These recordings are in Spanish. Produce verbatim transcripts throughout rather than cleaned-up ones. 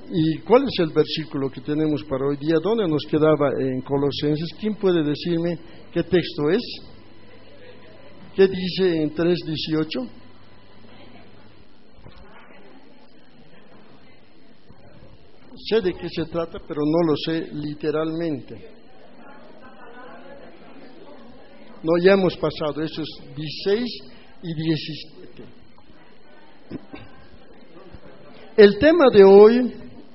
¿Y cuál es el versículo que tenemos para hoy día? ¿Dónde nos quedaba en Colosenses? ¿Quién puede decirme qué texto es? ¿Qué dice en tres dieciocho? Sé de qué se trata, pero no lo sé literalmente. No, ya hemos pasado esos dieciséis y diecisiete. El tema de hoy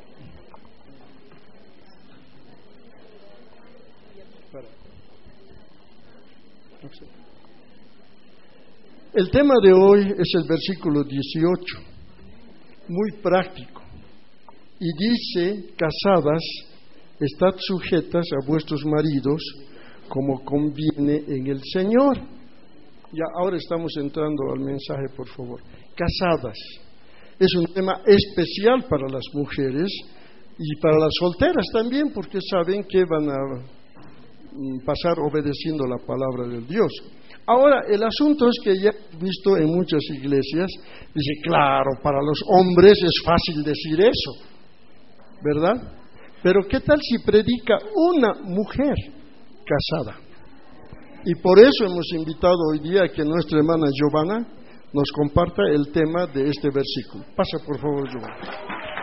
el tema de hoy es el versículo dieciocho, muy práctico, y dice: casadas, estad sujetas a vuestros maridos como conviene en el Señor. Ya, ahora estamos entrando al mensaje, por favor. Casadas. Es un tema especial para las mujeres y para las solteras también, porque saben que van a pasar obedeciendo la palabra de Dios. Ahora, el asunto es que ya he visto en muchas iglesias, dice, claro, para los hombres es fácil decir eso, ¿verdad? Pero ¿qué tal si predica una mujer casada? Y por eso hemos invitado hoy día a que nuestra hermana Giovanna nos comparta el tema de este versículo. Pasa, por favor, Giovanna.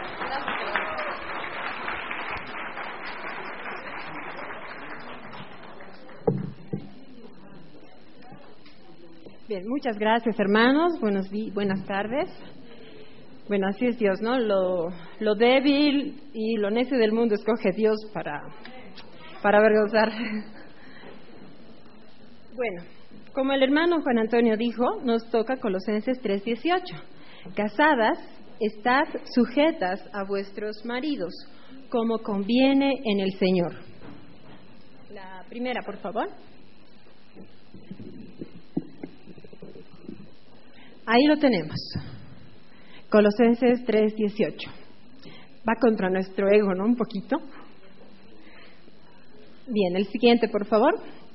Bien, muchas gracias, hermanos. Buenos di- buenas tardes. Bueno, así es Dios, ¿no? Lo, lo débil y lo necio del mundo escoge Dios para, para avergonzar. Bueno, como el hermano Juan Antonio dijo, nos toca Colosenses tres dieciocho. Casadas, estad sujetas a vuestros maridos, como conviene en el Señor. La primera, por favor. Ahí lo tenemos. Colosenses tres dieciocho. Va contra nuestro ego, ¿no? Un poquito. Bien, el siguiente, por favor.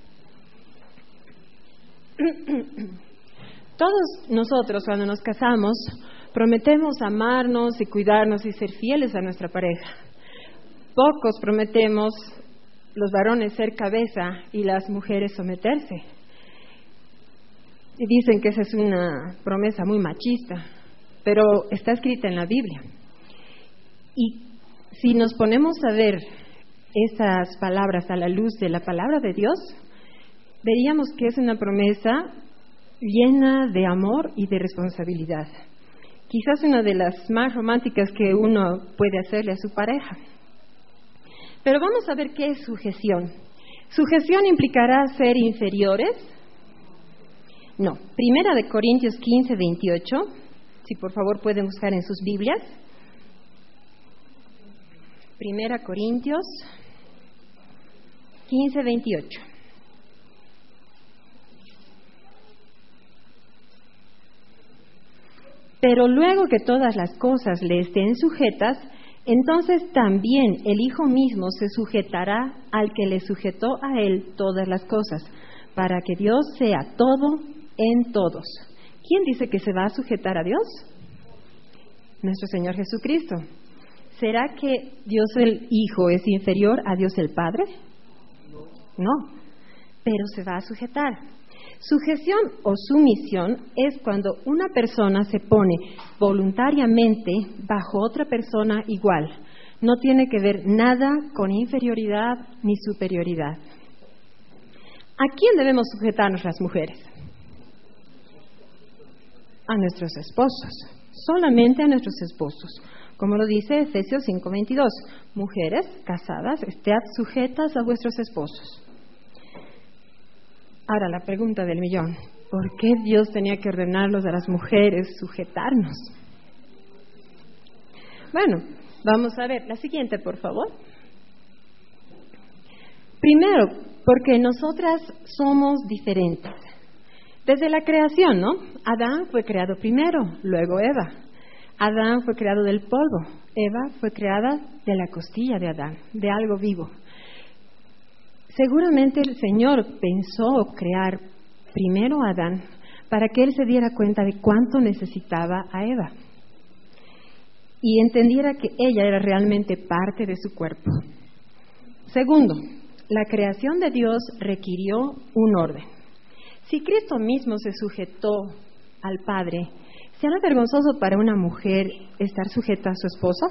Todos nosotros, cuando nos casamos, prometemos amarnos y cuidarnos y ser fieles a nuestra pareja. Pocos prometemos, los varones, ser cabeza y las mujeres someterse. Y dicen que esa es una promesa muy machista, pero está escrita en la Biblia. Y si nos ponemos a ver esas palabras a la luz de la palabra de Dios, veríamos que es una promesa llena de amor y de responsabilidad. Quizás una de las más románticas que uno puede hacerle a su pareja. Pero vamos a ver qué es sujeción. ¿Sujeción implicará ser inferiores? No. Primera de Corintios quince veintiocho, si por favor pueden buscar en sus Biblias. Primera Corintios quince veintiocho. Pero luego que todas las cosas le estén sujetas, entonces también el Hijo mismo se sujetará al que le sujetó a él todas las cosas, para que Dios sea todo en todos. ¿Quién dice que se va a sujetar a Dios? Nuestro Señor Jesucristo. ¿Será que Dios el Hijo es inferior a Dios el Padre? No, pero se va a sujetar. Sujeción o sumisión es cuando una persona se pone voluntariamente bajo otra persona igual. No tiene que ver nada con inferioridad ni superioridad. ¿A quién debemos sujetarnos las mujeres? A nuestros esposos, solamente a nuestros esposos. Como lo dice Efesios cinco veintidós, mujeres casadas, estad sujetas a vuestros esposos. Ahora la pregunta del millón, ¿por qué Dios tenía que ordenarlos a las mujeres sujetarnos? Bueno, vamos a ver la siguiente, por favor. Primero, porque nosotras somos diferentes. Desde la creación, ¿no? Adán fue creado primero, luego Eva. Adán fue creado del polvo, Eva fue creada de la costilla de Adán, de algo vivo. Seguramente el Señor pensó crear primero a Adán para que él se diera cuenta de cuánto necesitaba a Eva. y entendiera que ella era realmente parte de su cuerpo. Segundo, la creación de Dios requirió un orden. Si Cristo mismo se sujetó al Padre, ¿será vergonzoso para una mujer estar sujeta a su esposo?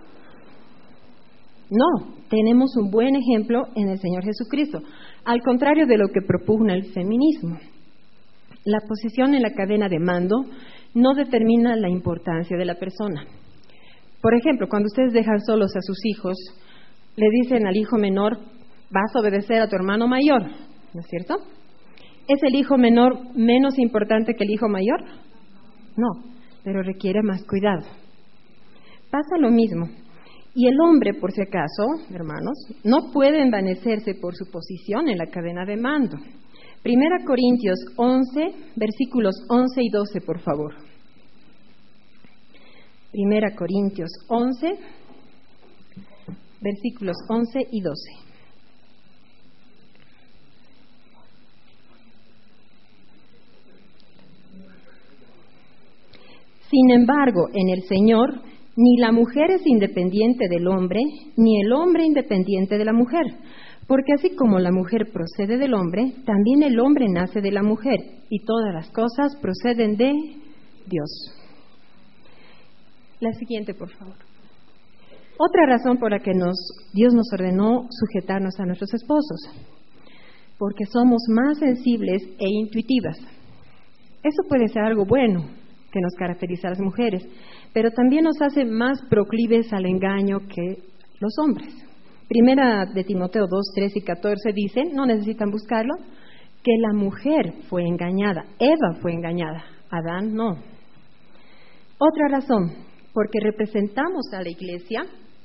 No, tenemos un buen ejemplo en el Señor Jesucristo, al contrario de lo que propugna el feminismo. La posición en la cadena de mando no determina la importancia de la persona. Por ejemplo, cuando ustedes dejan solos a sus hijos, le dicen al hijo menor, vas a obedecer a tu hermano mayor, ¿no es cierto? ¿Es el hijo menor menos importante que el hijo mayor? No, pero requiere más cuidado. Pasa lo mismo. Y el hombre, por si acaso, hermanos, no puede envanecerse por su posición en la cadena de mando. Primera Corintios once, versículos once y doce, por favor. Primera Corintios once, versículos once y doce. Sin embargo, en el Señor, ni la mujer es independiente del hombre, ni el hombre independiente de la mujer. Porque así como la mujer procede del hombre, también el hombre nace de la mujer, y todas las cosas proceden de Dios. La siguiente, por favor. Otra razón por la que nos, Dios nos ordenó sujetarnos a nuestros esposos, porque somos más sensibles e intuitivas. Eso puede ser algo bueno que nos caracteriza a las mujeres, pero también nos hace más proclives al engaño que los hombres. Primera de Timoteo dos, trece y catorce dice, no necesitan buscarlo, que la mujer fue engañada, Eva fue engañada, Adán no. Otra razón, porque representamos a la iglesia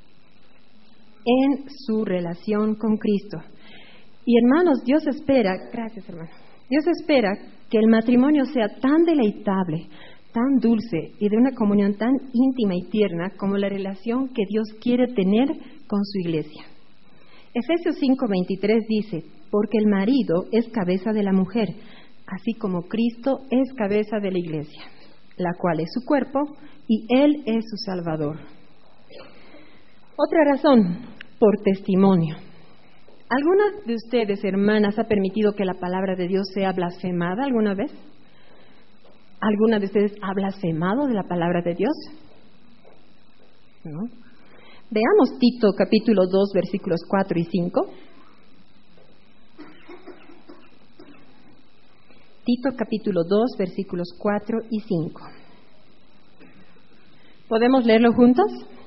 en su relación con Cristo. Y hermanos, Dios espera, gracias hermano, Dios espera que el matrimonio sea tan deleitable, tan dulce y de una comunión tan íntima y tierna como la relación que Dios quiere tener con su iglesia. Efesios cinco, veintitrés dice, porque el marido es cabeza de la mujer, así como Cristo es cabeza de la iglesia, la cual es su cuerpo y Él es su Salvador. Otra razón, por testimonio. ¿Alguna de ustedes, hermanas, ha permitido que la palabra de Dios sea blasfemada alguna vez? ¿Alguna de ustedes ha blasfemado de la palabra de Dios? ¿No? Veamos Tito capítulo dos, versículos cuatro y cinco. Tito capítulo dos, versículos cuatro y cinco. ¿Podemos leerlo juntos?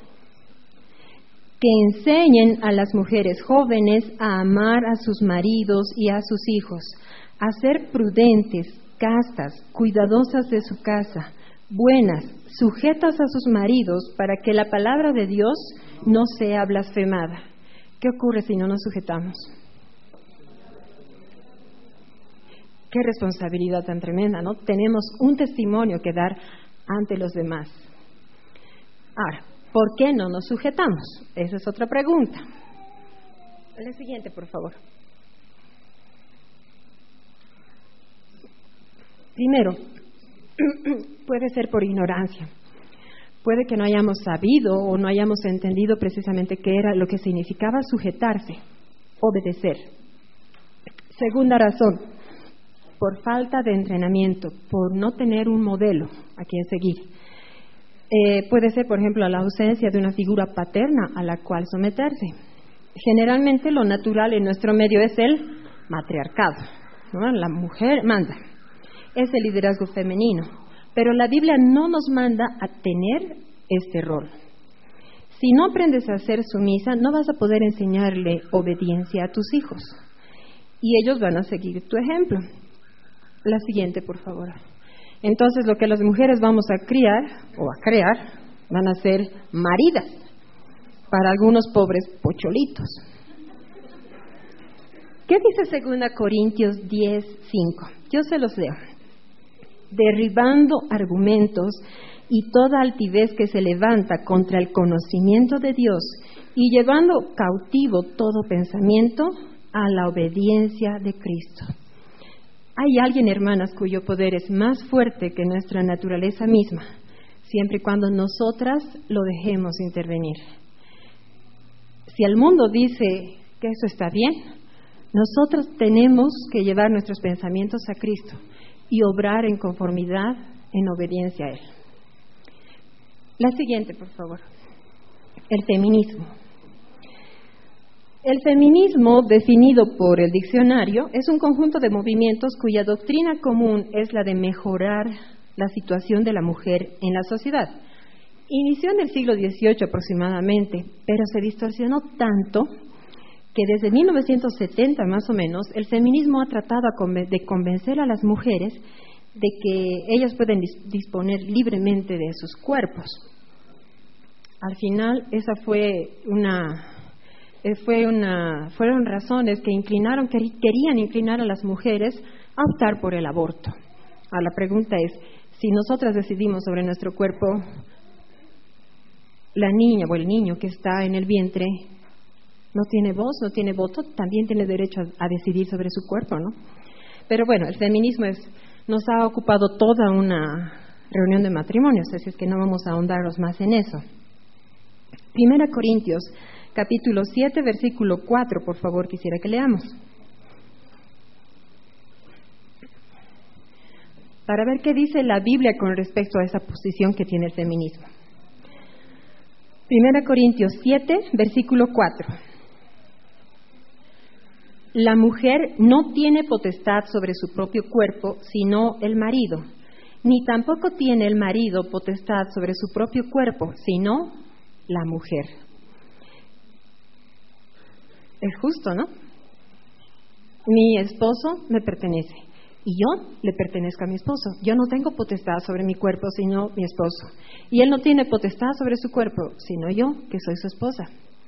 Que enseñen a las mujeres jóvenes a amar a sus maridos y a sus hijos, a ser prudentes, castas, cuidadosas de su casa, buenas, sujetas a sus maridos, para que la palabra de Dios no sea blasfemada. ¿Qué ocurre si no nos sujetamos? Qué responsabilidad tan tremenda, ¿no? Tenemos un testimonio que dar ante los demás. Ahora, ¿por qué no nos sujetamos? Esa es otra pregunta. La siguiente, por favor. Primero, puede ser por ignorancia. Puede que no hayamos sabido o no hayamos entendido precisamente qué era lo que significaba sujetarse, obedecer. Segunda razón, por falta de entrenamiento, por no tener un modelo a quien seguir. Eh, puede ser, por ejemplo, la ausencia de una figura paterna a la cual someterse. Generalmente lo natural en nuestro medio es el matriarcado, ¿no? La mujer manda. Es el liderazgo femenino, pero la Biblia no nos manda a tener este rol. Si no aprendes a ser sumisa, no vas a poder enseñarle obediencia a tus hijos, y ellos van a seguir tu ejemplo. La siguiente, por favor. Entonces, lo que las mujeres vamos a criar o a crear van a ser maridas para algunos pobres pocholitos. ¿Qué dice segunda Corintios diez, cinco? Yo se los leo. Derribando argumentos y toda altivez que se levanta contra el conocimiento de Dios y llevando cautivo todo pensamiento a la obediencia de Cristo. Hay alguien, hermanas, cuyo poder es más fuerte que nuestra naturaleza misma. siempre y cuando nosotras lo dejemos intervenir. Si el mundo dice que eso está bien, nosotros tenemos que llevar nuestros pensamientos a Cristo y obrar en conformidad, en obediencia a Él. La siguiente, por favor. El feminismo. El feminismo, definido por el diccionario, es un conjunto de movimientos cuya doctrina común es la de mejorar la situación de la mujer en la sociedad. Inició en el siglo dieciocho aproximadamente, pero se distorsionó tanto que desde mil novecientos setenta más o menos el feminismo ha tratado de convencer a las mujeres de que ellas pueden disponer libremente de sus cuerpos. Al final, esa fue una, fue una, fueron razones que inclinaron, que querían inclinar a las mujeres a optar por el aborto. Ahora, la pregunta es, si nosotras decidimos sobre nuestro cuerpo, la niña o el niño que está en el vientre no tiene voz, no tiene voto, también tiene derecho a, a decidir sobre su cuerpo, ¿no? Pero bueno, el feminismo es, nos ha ocupado toda una reunión de matrimonios, así es que no vamos a ahondaros más en eso. Primera Corintios, capítulo siete, versículo cuatro, por favor, quisiera que leamos. Para ver qué dice la Biblia con respecto a esa posición que tiene el feminismo. Primera Corintios siete, versículo cuatro. La mujer no tiene potestad sobre su propio cuerpo, sino el marido, ni tampoco tiene el marido potestad sobre su propio cuerpo, sino la mujer. Es justo, ¿no? Mi esposo me pertenece y yo le pertenezco a mi esposo. Yo no tengo potestad sobre mi cuerpo, sino mi esposo. Y él no tiene potestad sobre su cuerpo, sino yo, que soy su esposa.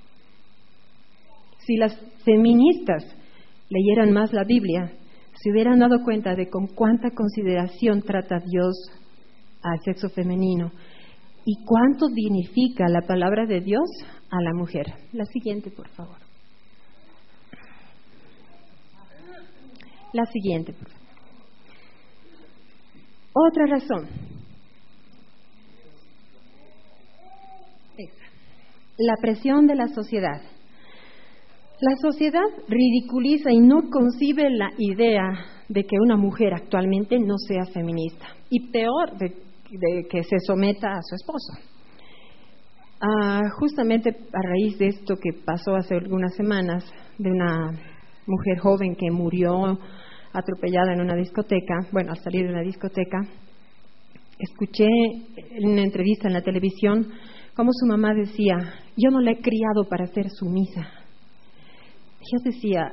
Si las feministas leyeran más la Biblia, se hubieran dado cuenta de con cuánta consideración trata Dios al sexo femenino y cuánto dignifica la palabra de Dios a la mujer. La siguiente, por favor. La siguiente, por favor. Otra razón. Esa. La presión de la sociedad. La sociedad ridiculiza y no concibe la idea de que una mujer actualmente no sea feminista y peor de, de que se someta a su esposo. Ah, justamente a raíz de esto que pasó hace algunas semanas, de una mujer joven que murió atropellada en una discoteca, bueno, al salir de una discoteca, escuché en una entrevista en la televisión cómo su mamá decía, yo no la he criado para ser sumisa. Ella decía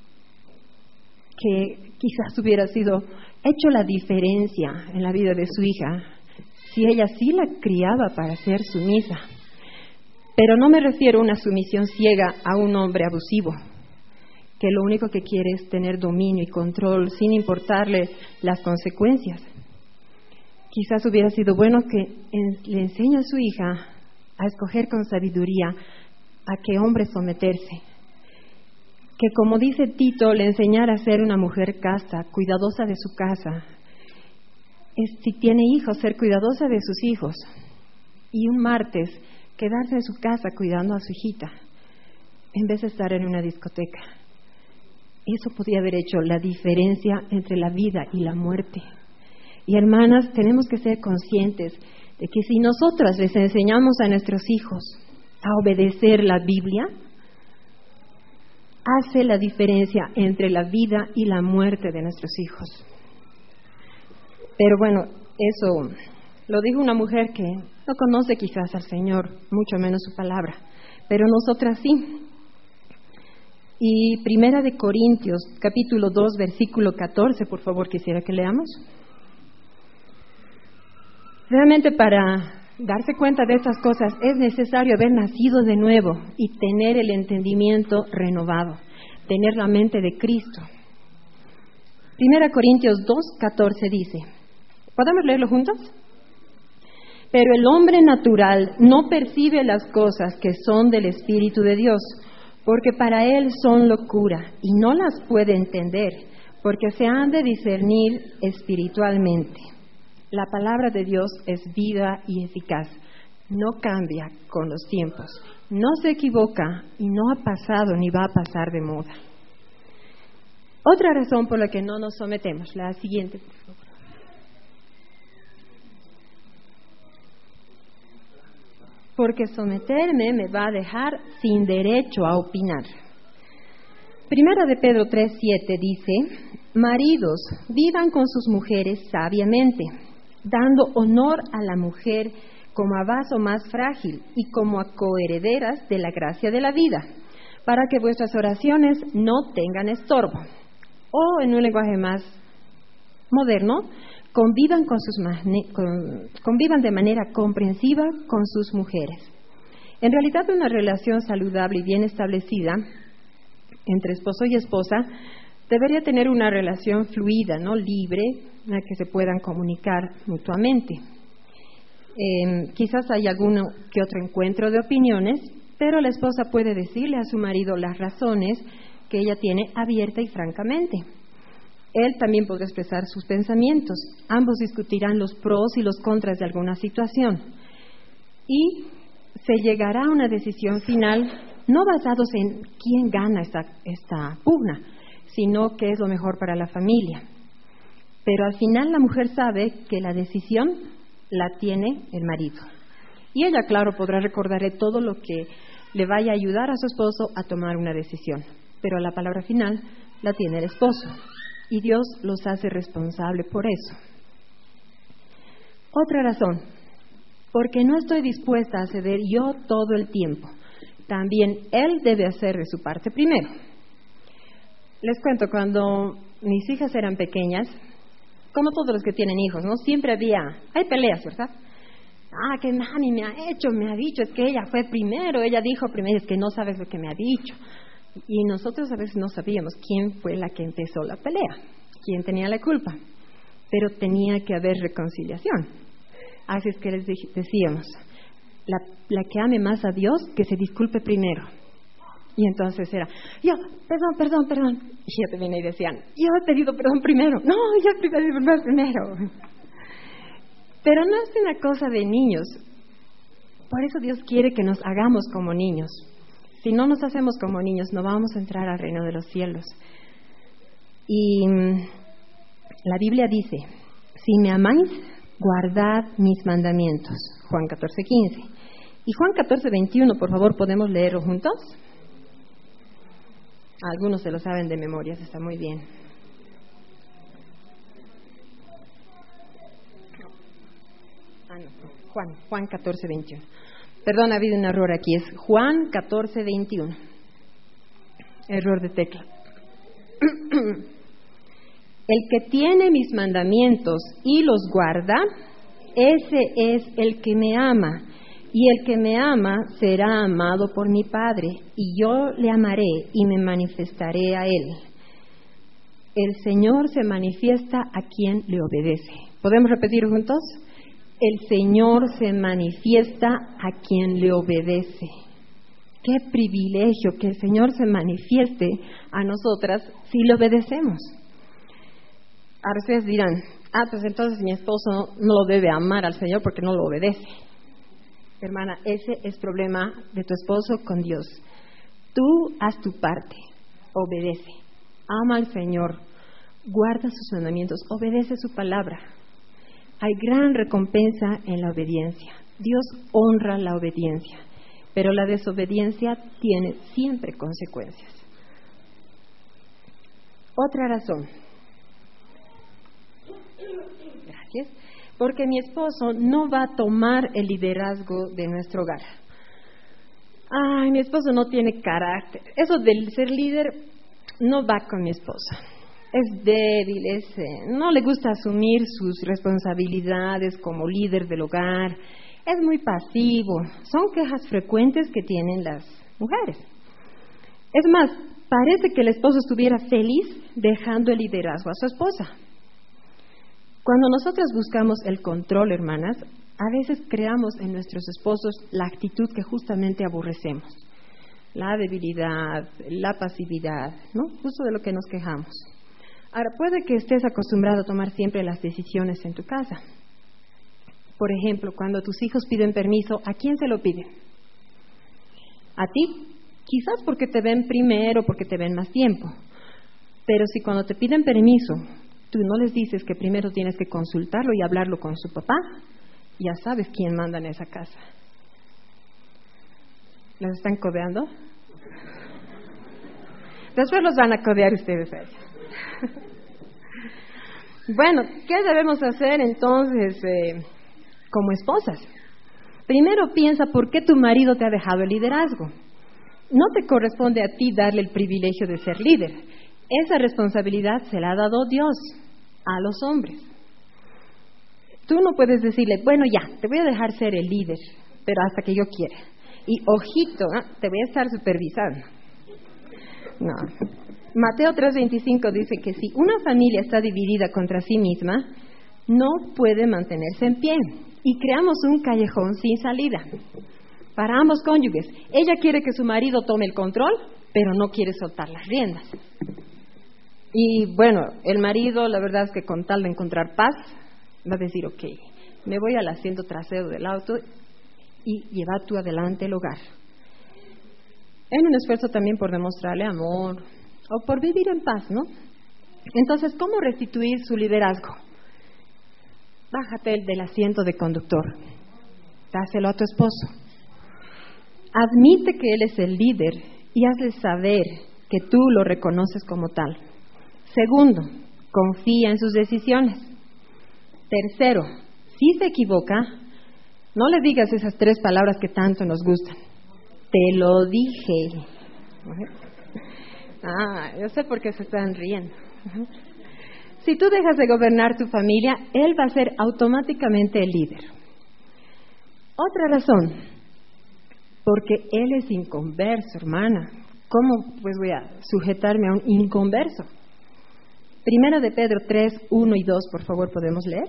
que quizás hubiera sido hecho la diferencia en la vida de su hija si ella sí la criaba para ser sumisa. Pero no me refiero a una sumisión ciega a un hombre abusivo, que lo único que quiere es tener dominio y control sin importarle las consecuencias. Quizás hubiera sido bueno que en, le enseñe a su hija a escoger con sabiduría a qué hombre someterse. Que, como dice Tito, le enseñara a ser una mujer casta, cuidadosa de su casa. Es, si tiene hijos, ser cuidadosa de sus hijos. Y un martes, quedarse en su casa cuidando a su hijita, en vez de estar en una discoteca. Eso podría haber hecho la diferencia entre la vida y la muerte. Y hermanas, tenemos que ser conscientes de que si nosotras les enseñamos a nuestros hijos a obedecer la Biblia, hace la diferencia entre la vida y la muerte de nuestros hijos. Pero bueno, eso lo dijo una mujer que no conoce quizás al Señor, mucho menos su palabra, pero nosotras sí. Y Primera de Corintios, capítulo dos, versículo catorce, por favor, quisiera que leamos. Realmente para darse cuenta de estas cosas es necesario haber nacido de nuevo y tener el entendimiento renovado, tener la mente de Cristo. Primera Corintios dos, catorce dice, ¿podemos leerlo juntos? Pero el hombre natural no percibe las cosas que son del Espíritu de Dios, porque para él son locura y no las puede entender, porque se han de discernir espiritualmente. La palabra de Dios es viva y eficaz. No cambia con los tiempos, no se equivoca y no ha pasado ni va a pasar de moda. Otra razón por la que no nos sometemos, la siguiente, por favor. Porque someterme me va a dejar sin derecho a opinar. Primera de Pedro tres siete dice: maridos, vivan con sus mujeres sabiamente, dando honor a la mujer como a vaso más frágil y como a coherederas de la gracia de la vida, para que vuestras oraciones no tengan estorbo. O, en un lenguaje más moderno, convivan, con sus mane- con, convivan de manera comprensiva con sus mujeres. En realidad, una relación saludable y bien establecida entre esposo y esposa debería tener una relación fluida, no libre, en la que se puedan comunicar mutuamente. Eh, quizás hay alguno que otro encuentro de opiniones, pero la esposa puede decirle a su marido las razones que ella tiene abierta y francamente. Él también podrá expresar sus pensamientos. Ambos discutirán los pros y los contras de alguna situación. Y se llegará a una decisión final, no basados en quién gana esta, esta pugna, sino qué es lo mejor para la familia. Pero al final la mujer sabe que la decisión la tiene el marido. Y ella, claro, podrá recordarle todo lo que le vaya a ayudar a su esposo a tomar una decisión. Pero la palabra final la tiene el esposo. Y Dios los hace responsables por eso. Otra razón, porque no estoy dispuesta a ceder yo todo el tiempo. También Él debe hacer de su parte primero. Les cuento, cuando mis hijas eran pequeñas, como todos los que tienen hijos, ¿no? Siempre había, hay peleas, ¿verdad? Ah, que mami me ha hecho, me ha dicho, es que ella fue primero, ella dijo primero, es que no sabes lo que me ha dicho. Y nosotros a veces no sabíamos quién fue la que empezó la pelea, quién tenía la culpa, pero tenía que haber reconciliación. Así es que les decíamos, la, la que ame más a Dios, que se disculpe primero. Y entonces era, yo, perdón, perdón, perdón. Y yo también y decían, yo he pedido perdón primero. No, yo he pedido perdón primero. Pero no es una cosa de niños. Por eso Dios quiere que nos hagamos como niños. Si no nos hacemos como niños, no vamos a entrar al reino de los cielos. Y la Biblia dice, si me amáis, guardad mis mandamientos. Juan catorce quince. Y Juan catorce veintiuno, por favor, ¿podemos leerlo juntos? Algunos se lo saben de memoria, eso está muy bien. Ah, no, Juan, Juan catorce veintiuno. Perdón, ha habido un error aquí, es Juan catorce veintiuno. Error de tecla. El que tiene mis mandamientos y los guarda, ese es el que me ama. Y el que me ama será amado por mi Padre, y yo le amaré y me manifestaré a él. El Señor se manifiesta a quien le obedece. ¿Podemos repetir juntos? El Señor se manifiesta a quien le obedece. Qué privilegio que el Señor se manifieste a nosotras si le obedecemos. Ahora ustedes dirán, ah, pues entonces mi esposo no, no lo debe amar al Señor porque no lo obedece. Hermana, ese es problema de tu esposo con Dios. Tú haz tu parte, obedece, ama al Señor, guarda sus mandamientos, obedece su palabra. Hay gran recompensa en la obediencia. Dios honra la obediencia, pero la desobediencia tiene siempre consecuencias. Otra razón. Gracias. Porque mi esposo no va a tomar el liderazgo de nuestro hogar. Ay, mi esposo no tiene carácter. Eso del ser líder no va con mi esposa. Es débil, es, eh, no le gusta asumir sus responsabilidades como líder del hogar. Es muy pasivo. Son quejas frecuentes que tienen las mujeres. Es más, parece que el esposo estuviera feliz dejando el liderazgo a su esposa. Cuando nosotras buscamos el control, hermanas, a veces creamos en nuestros esposos la actitud que justamente aborrecemos. La debilidad, la pasividad, ¿no? Justo de lo que nos quejamos. Ahora, puede que estés acostumbrado a tomar siempre las decisiones en tu casa. Por ejemplo, cuando tus hijos piden permiso, ¿a quién se lo piden? A ti. Quizás porque te ven primero, porque te ven más tiempo. Pero si cuando te piden permiso, tú no les dices que primero tienes que consultarlo y hablarlo con su papá, ya sabes quién manda en esa casa. ¿Los están codeando? Después los van a codear ustedes a ellos. Bueno, ¿qué debemos hacer entonces eh, como esposas? Primero piensa por qué tu marido te ha dejado el liderazgo. No te corresponde a ti darle el privilegio de ser líder. Esa responsabilidad se la ha dado Dios a los hombres. Tú no puedes decirle, bueno, ya, te voy a dejar ser el líder, pero hasta que yo quiera. Y ojito, ¿eh? Te voy a estar supervisando. No. Mateo tres veinticinco dice que si una familia está dividida contra sí misma, no puede mantenerse en pie. Y creamos un callejón sin salida para ambos cónyuges. Ella quiere que su marido tome el control, pero no quiere soltar las riendas. Y bueno, el marido, la verdad es que con tal de encontrar paz, va a decir, ok, me voy al asiento trasero del auto y lleva tú adelante el hogar. En un esfuerzo también por demostrarle amor o por vivir en paz, ¿no? Entonces, ¿cómo restituir su liderazgo? Bájate del asiento de conductor, dáselo a tu esposo. Admite que él es el líder y hazle saber que tú lo reconoces como tal. Segundo, confía en sus decisiones. Tercero, si se equivoca, no le digas esas tres palabras que tanto nos gustan. Te lo dije. Ah, yo sé por qué se están riendo. Si tú dejas de gobernar tu familia, él va a ser automáticamente el líder. Otra razón, porque él es inconverso, hermana. ¿Cómo pues voy a sujetarme a un inconverso? Primera de Pedro tres, uno y dos, por favor, ¿podemos leer?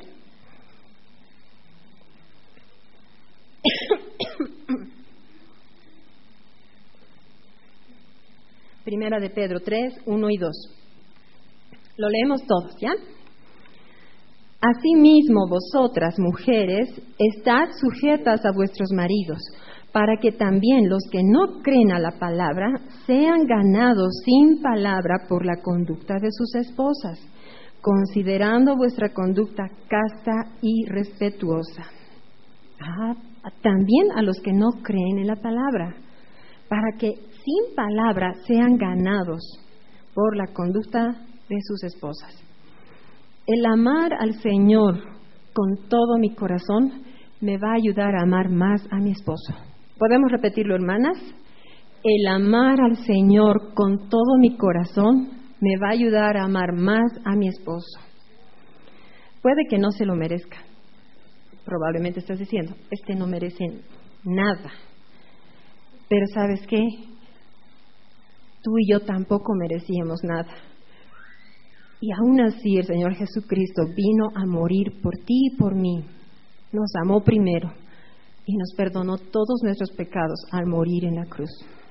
Primera de Pedro tres, uno y dos. Lo leemos todos, ¿ya? Asimismo, vosotras, mujeres, estad sujetas a vuestros maridos, para que también los que no creen a la palabra sean ganados sin palabra por la conducta de sus esposas, considerando vuestra conducta casta y respetuosa. Ah, también a los que no creen en la palabra, para que sin palabra sean ganados por la conducta de sus esposas. El amar al Señor con todo mi corazón me va a ayudar a amar más a mi esposo. ¿Podemos repetirlo, hermanas? El amar al Señor con todo mi corazón me va a ayudar a amar más a mi esposo. Puede que no se lo merezca. Probablemente estás diciendo, este no merece nada. Pero ¿sabes qué? Tú y yo tampoco merecíamos nada. Y aún así el Señor Jesucristo vino a morir por ti y por mí. Nos amó primero y nos perdonó todos nuestros pecados al morir en la cruz.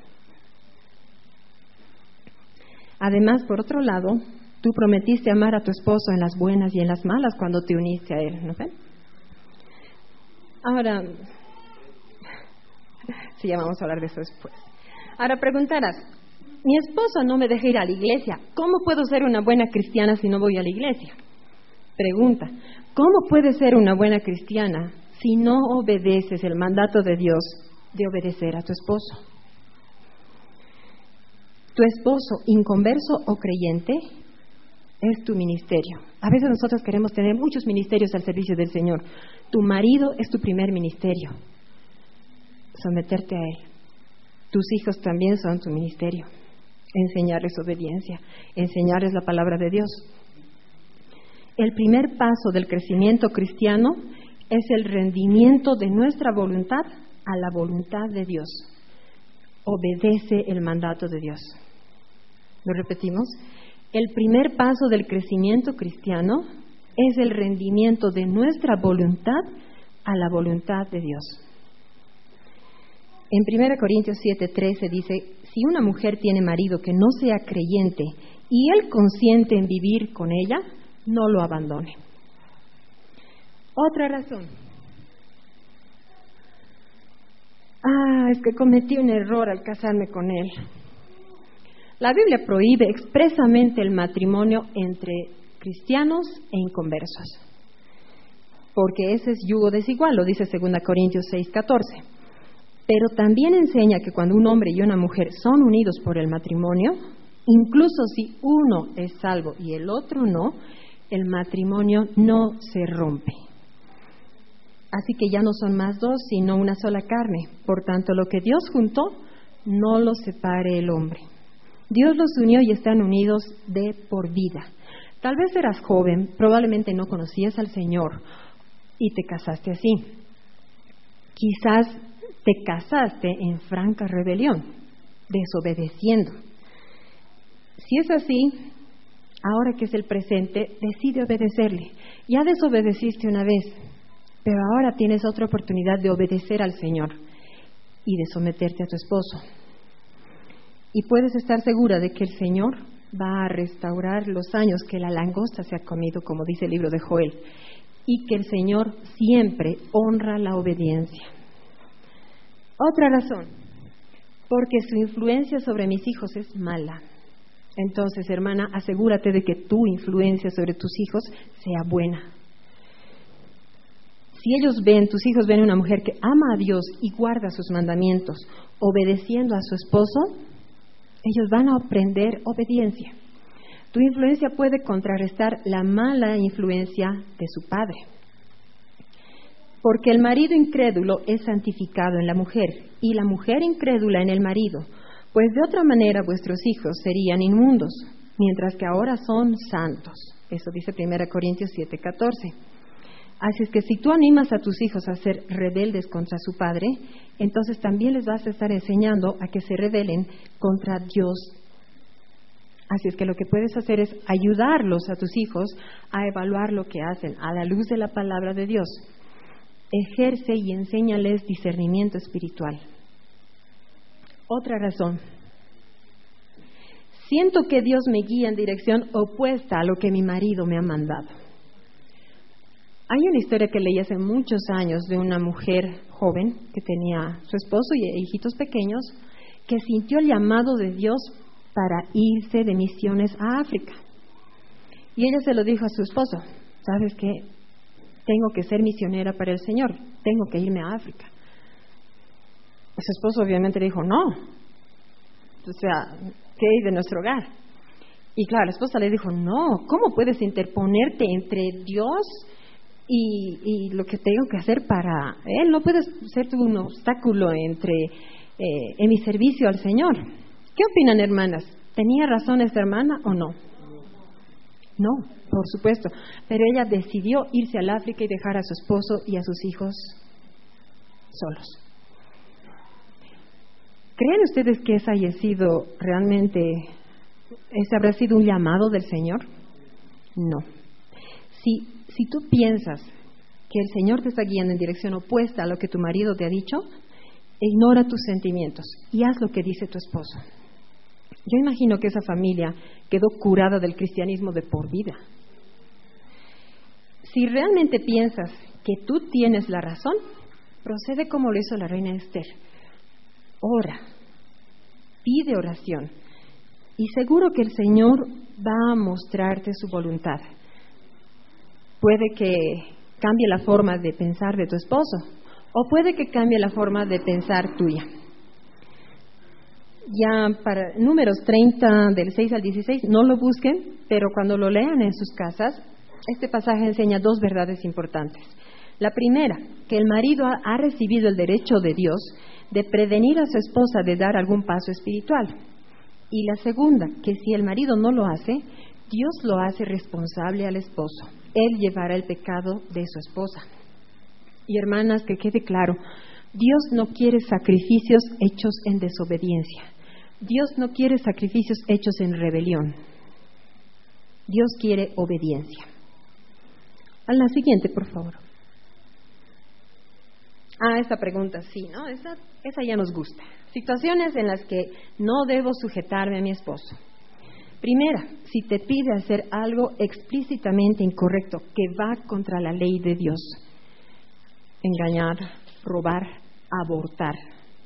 Además, por otro lado, tú prometiste amar a tu esposo en las buenas y en las malas cuando te uniste a él, ¿no ven? Ahora, sí, ya vamos a hablar de eso después. Ahora preguntarás, mi esposo no me deja ir a la iglesia. ¿Cómo puedo ser una buena cristiana si no voy a la iglesia? Pregunta, ¿cómo puedes ser una buena cristiana si no obedeces el mandato de Dios de obedecer a tu esposo? Tu esposo, inconverso o creyente, es tu ministerio. A veces nosotros queremos tener muchos ministerios al servicio del Señor. Tu marido es tu primer ministerio. Someterte a él. Tus hijos también son tu ministerio. Enseñarles obediencia, enseñarles la palabra de Dios. El primer paso del crecimiento cristiano es el rendimiento de nuestra voluntad a la voluntad de Dios. Obedece el mandato de Dios. ¿Lo repetimos? El primer paso del crecimiento cristiano es el rendimiento de nuestra voluntad a la voluntad de Dios. En primera Corintios siete trece dice, si una mujer tiene marido que no sea creyente y él consiente en vivir con ella, no lo abandone. Otra razón, ah, es que cometí un error al casarme con él. La Biblia prohíbe expresamente el matrimonio entre cristianos e inconversos, porque ese es yugo desigual, lo dice segunda Corintios seis catorce. Pero también enseña que cuando un hombre y una mujer son unidos por el matrimonio, incluso si uno es salvo y el otro no, el matrimonio no se rompe. Así que ya no son más dos, sino una sola carne. Por tanto, lo que Dios juntó, no lo separe el hombre. Dios los unió y están unidos de por vida. Tal vez eras joven, probablemente no conocías al Señor y te casaste así. Quizás te casaste en franca rebelión, desobedeciendo. Si es así, ahora que es el presente, decide obedecerle. Ya desobedeciste una vez, pero ahora tienes otra oportunidad de obedecer al Señor y de someterte a tu esposo. Y puedes estar segura de que el Señor va a restaurar los años que la langosta se ha comido, como dice el libro de Joel, y que el Señor siempre honra la obediencia. Otra razón, porque su influencia sobre mis hijos es mala. Entonces, hermana, asegúrate de que tu influencia sobre tus hijos sea buena. Si ellos ven, tus hijos ven una mujer que ama a Dios y guarda sus mandamientos, obedeciendo a su esposo, ellos van a aprender obediencia. Tu influencia puede contrarrestar la mala influencia de su padre. Porque el marido incrédulo es santificado en la mujer y la mujer incrédula en el marido, pues de otra manera vuestros hijos serían inmundos, mientras que ahora son santos. Eso dice primera Corintios siete catorce. Así es que si tú animas a tus hijos a ser rebeldes contra su padre, entonces también les vas a estar enseñando a que se rebelen contra Dios. Así es que lo que puedes hacer es ayudarlos a tus hijos a evaluar lo que hacen a la luz de la palabra de Dios. Ejerce y enséñales discernimiento espiritual. Otra razón. Siento que Dios me guía en dirección opuesta a lo que mi marido me ha mandado. Hay una historia que leí hace muchos años de una mujer joven que tenía su esposo y hijitos pequeños que sintió el llamado de Dios para irse de misiones a África. Y ella se lo dijo a su esposo, ¿sabes qué? Tengo que ser misionera para el Señor, tengo que irme a África. Su esposo obviamente le dijo, no, o sea, ¿qué hay de nuestro hogar? Y claro, la esposa le dijo, no, ¿cómo puedes interponerte entre Dios y, y lo que tengo que hacer para Él? No puedes ser tú un obstáculo entre eh, en mi servicio al Señor. ¿Qué opinan, hermanas? ¿Tenía razón esta hermana o no? No, por supuesto, pero ella decidió irse al África y dejar a su esposo y a sus hijos solos. ¿Creen ustedes que ese haya sido realmente, ese habrá sido un llamado del Señor? No. Si, si tú piensas que el Señor te está guiando en dirección opuesta a lo que tu marido te ha dicho, ignora tus sentimientos y haz lo que dice tu esposo. Yo imagino que esa familia quedó curada del cristianismo de por vida. Si realmente piensas que tú tienes la razón, procede como lo hizo la reina Esther. Ora, pide oración y seguro que el Señor va a mostrarte su voluntad. Puede que cambie la forma de pensar de tu esposo o puede que cambie la forma de pensar tuya. Ya para Números treinta, del seis al dieciséis, no lo busquen, pero cuando lo lean en sus casas, este pasaje enseña dos verdades importantes. La primera, que el marido ha recibido el derecho de Dios de prevenir a su esposa de dar algún paso espiritual. Y la segunda, que si el marido no lo hace, Dios lo hace responsable al esposo. Él llevará el pecado de su esposa. Y hermanas, que quede claro, Dios no quiere sacrificios hechos en desobediencia. Dios no quiere sacrificios hechos en rebelión. Dios quiere obediencia. A la siguiente, por favor. Ah, esta pregunta, sí, ¿no? Esa, esa ya nos gusta. Situaciones en las que no debo sujetarme a mi esposo. Primera, si te pide hacer algo explícitamente incorrecto que va contra la ley de Dios. Engañar, robar, abortar.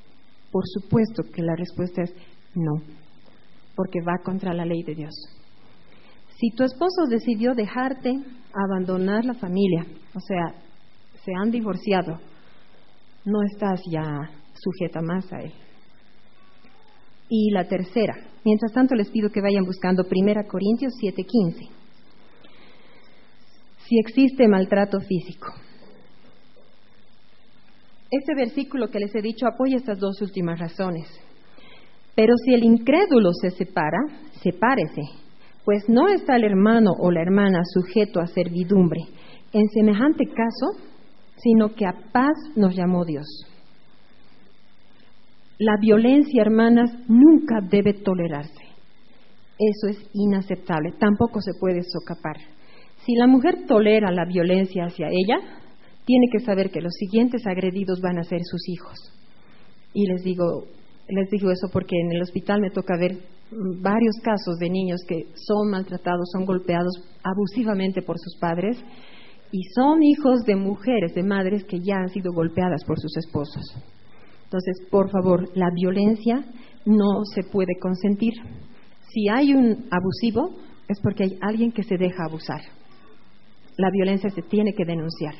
Por supuesto que la respuesta es no, porque va contra la ley de Dios. Si tu esposo decidió dejarte, abandonar la familia, o sea, se han divorciado, no estás ya sujeta más a él. Y la tercera, mientras tanto les pido que vayan buscando primera Corintios siete quince. Si existe maltrato físico. Este versículo que les he dicho apoya estas dos últimas razones. Pero si el incrédulo se separa, sepárese, pues no está el hermano o la hermana sujeto a servidumbre en semejante caso, sino que a paz nos llamó Dios. La violencia, hermanas, nunca debe tolerarse. Eso es inaceptable, tampoco se puede socapar. Si la mujer tolera la violencia hacia ella, tiene que saber que los siguientes agredidos van a ser sus hijos. Y les digo, les digo eso porque en el hospital me toca ver varios casos de niños que son maltratados, son golpeados abusivamente por sus padres y son hijos de mujeres, de madres que ya han sido golpeadas por sus esposos. Entonces, por favor, la violencia no se puede consentir. Si hay un abusivo, es porque hay alguien que se deja abusar. La violencia se tiene que denunciar.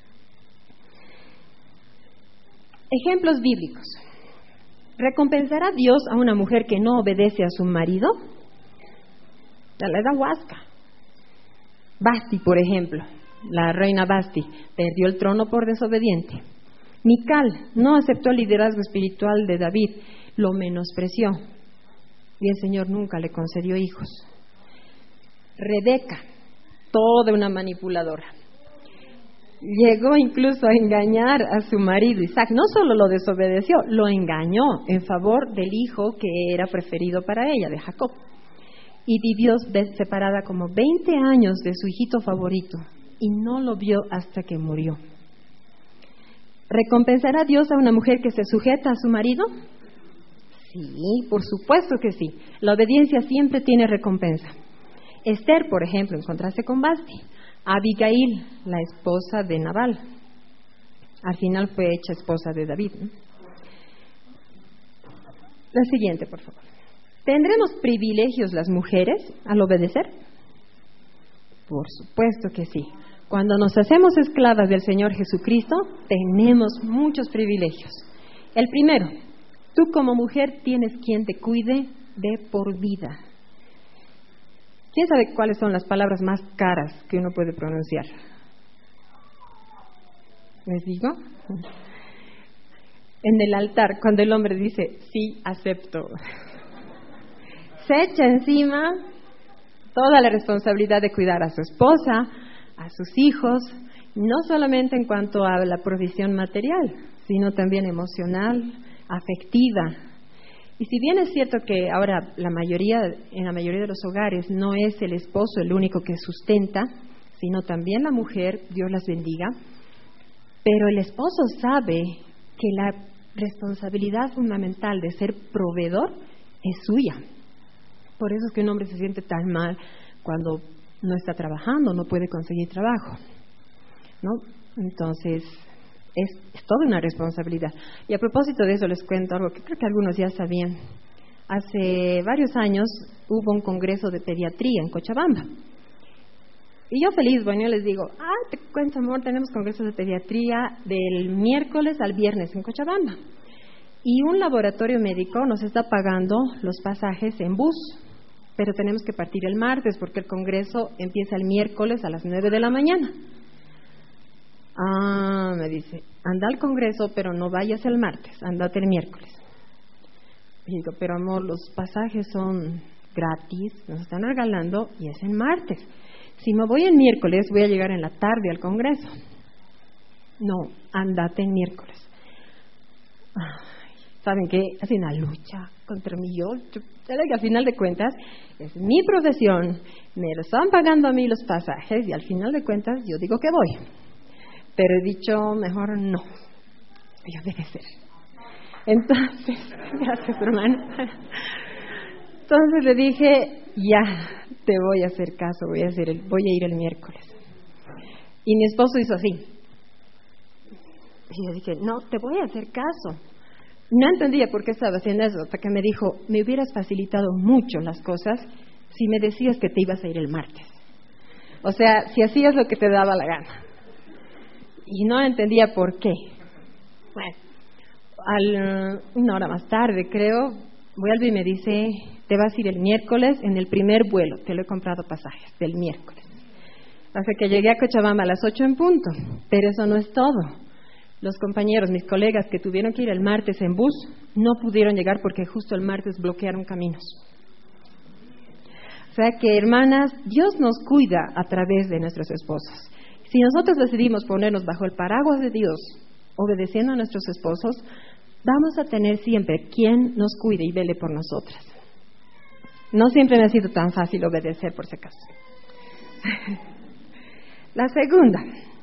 Ejemplos bíblicos. ¿Recompensará Dios a una mujer que no obedece a su marido? La da huasca. Basti, por ejemplo, la reina Basti, perdió el trono por desobediente. Mical no aceptó el liderazgo espiritual de David, lo menospreció y el Señor nunca le concedió hijos. Rebeca, toda una manipuladora, llegó incluso a engañar a su marido Isaac. No solo lo desobedeció, lo engañó en favor del hijo que era preferido para ella, de Jacob. Y vivió separada como veinte años de su hijito favorito y no lo vio hasta que murió. ¿Recompensará Dios a una mujer que se sujeta a su marido? Sí, por supuesto que sí. La obediencia siempre tiene recompensa. Esther, por ejemplo, en contraste con Basti. Abigail, la esposa de Nabal. Al final fue hecha esposa de David, ¿no? La siguiente, por favor. ¿Tendremos privilegios las mujeres al obedecer? Por supuesto que sí. Cuando nos hacemos esclavas del Señor Jesucristo, tenemos muchos privilegios. El primero, tú como mujer tienes quien te cuide de por vida. ¿Quién sabe cuáles son las palabras más caras que uno puede pronunciar? ¿Les digo? En el altar, cuando el hombre dice, sí, acepto, se echa encima toda la responsabilidad de cuidar a su esposa, a sus hijos, no solamente en cuanto a la provisión material, sino también emocional, afectiva. Y si bien es cierto que ahora la mayoría, en la mayoría de los hogares no es el esposo el único que sustenta, sino también la mujer, Dios las bendiga, pero el esposo sabe que la responsabilidad fundamental de ser proveedor es suya. Por eso es que un hombre se siente tan mal cuando no está trabajando, no puede conseguir trabajo, ¿no? Entonces, es, es toda una responsabilidad. Y a propósito de eso les cuento algo que creo que algunos ya sabían. Hace varios años hubo un congreso de pediatría en Cochabamba. Y yo feliz, bueno, yo les digo, ah, te cuento amor, tenemos congresos de pediatría del miércoles al viernes en Cochabamba. Y un laboratorio médico nos está pagando los pasajes en bus, pero tenemos que partir el martes porque el congreso empieza el miércoles a las nueve de la mañana. Ah, me dice, anda al congreso, pero no vayas el martes, andate el miércoles. Y digo, pero amor, los pasajes son gratis, nos están regalando y es el martes. Si me voy el miércoles, voy a llegar en la tarde al congreso. No, andate el miércoles. Ay, ¿saben qué? Hace una lucha contra mí. Yo, yo que al final de cuentas, es mi profesión, me lo están pagando a mí los pasajes y al final de cuentas yo digo que voy. Pero he dicho, mejor no. Yo debe ser. Entonces, gracias hermano. Entonces le dije, ya, te voy a hacer caso, voy a, hacer el, voy a ir el miércoles. Y mi esposo hizo así. Y yo dije, no, te voy a hacer caso. No entendía por qué estaba haciendo eso, hasta que me dijo, me hubieras facilitado mucho las cosas si me decías que te ibas a ir el martes. O sea, si hacías lo que te daba la gana. Y no entendía por qué. Bueno, al, una hora más tarde, creo, vuelve y me dice, te vas a ir el miércoles en el primer vuelo, te lo he comprado pasajes, del miércoles. Hasta que llegué a Cochabamba a las ocho en punto, pero eso no es todo. Los compañeros, mis colegas que tuvieron que ir el martes en bus, no pudieron llegar porque justo el martes bloquearon caminos. O sea que, hermanas, Dios nos cuida a través de nuestros esposos. Si nosotros decidimos ponernos bajo el paraguas de Dios, obedeciendo a nuestros esposos, vamos a tener siempre quien nos cuide y vele por nosotras. No siempre me ha sido tan fácil obedecer, por si acaso. La segunda,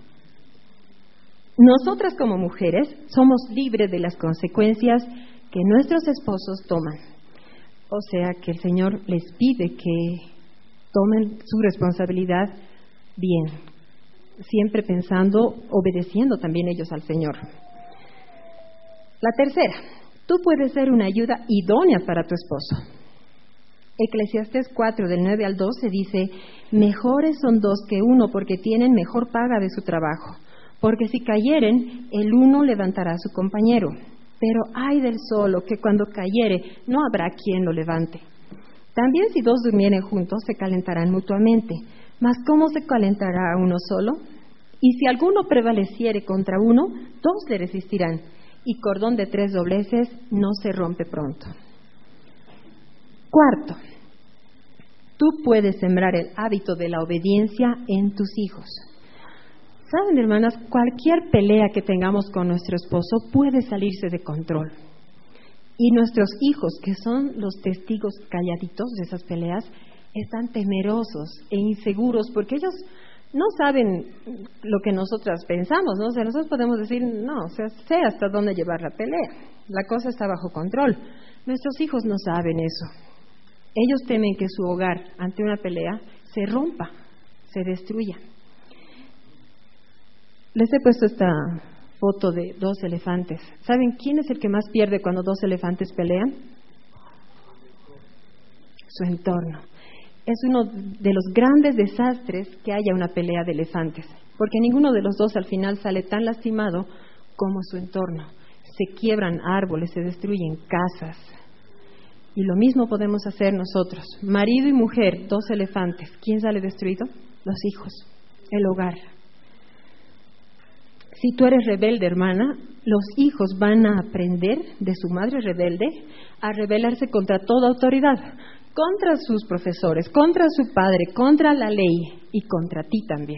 nosotras como mujeres somos libres de las consecuencias que nuestros esposos toman. O sea que el Señor les pide que tomen su responsabilidad bien, siempre pensando, obedeciendo también ellos al Señor. La tercera, tú puedes ser una ayuda idónea para tu esposo. Eclesiastés cuatro, del nueve al doce dice, mejores son dos que uno porque tienen mejor paga de su trabajo, porque si cayeren, el uno levantará a su compañero, pero ay del solo que cuando cayere no habrá quien lo levante. También si dos durmieren juntos se calentarán mutuamente, mas ¿cómo se calentará uno solo? Y si alguno prevaleciere contra uno, dos le resistirán, y cordón de tres dobleces no se rompe pronto. Cuarto, tú puedes sembrar el hábito de la obediencia en tus hijos. Saben, hermanas, cualquier pelea que tengamos con nuestro esposo puede salirse de control. Y nuestros hijos, que son los testigos calladitos de esas peleas, están temerosos e inseguros porque ellos no saben lo que nosotras pensamos, ¿no? O sea, nosotros podemos decir, no, o sea, sé hasta dónde llevar la pelea. La cosa está bajo control. Nuestros hijos no saben eso. Ellos temen que su hogar, ante una pelea, se rompa, se destruya. Les he puesto esta foto de dos elefantes. ¿Saben quién es el que más pierde cuando dos elefantes pelean? Su entorno. Es uno de los grandes desastres que haya una pelea de elefantes, porque ninguno de los dos al final sale tan lastimado como su entorno. Se quiebran árboles, se destruyen casas. Y lo mismo podemos hacer nosotros. Marido y mujer, dos elefantes. ¿Quién sale destruido? Los hijos, el hogar. Si tú eres rebelde, hermana, los hijos van a aprender de su madre rebelde a rebelarse contra toda autoridad, contra sus profesores, contra su padre, contra la ley y contra ti también.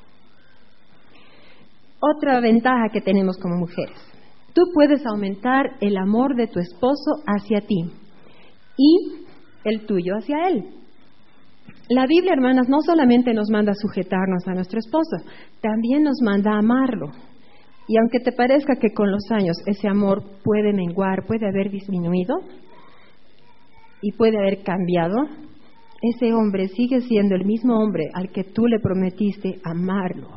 Otra ventaja que tenemos como mujeres. Tú puedes aumentar el amor de tu esposo hacia ti y el tuyo hacia él. La Biblia, hermanas, no solamente nos manda a sujetarnos a nuestro esposo, también nos manda a amarlo. Y aunque te parezca que con los años ese amor puede menguar, puede haber disminuido y puede haber cambiado, ese hombre sigue siendo el mismo hombre al que tú le prometiste amarlo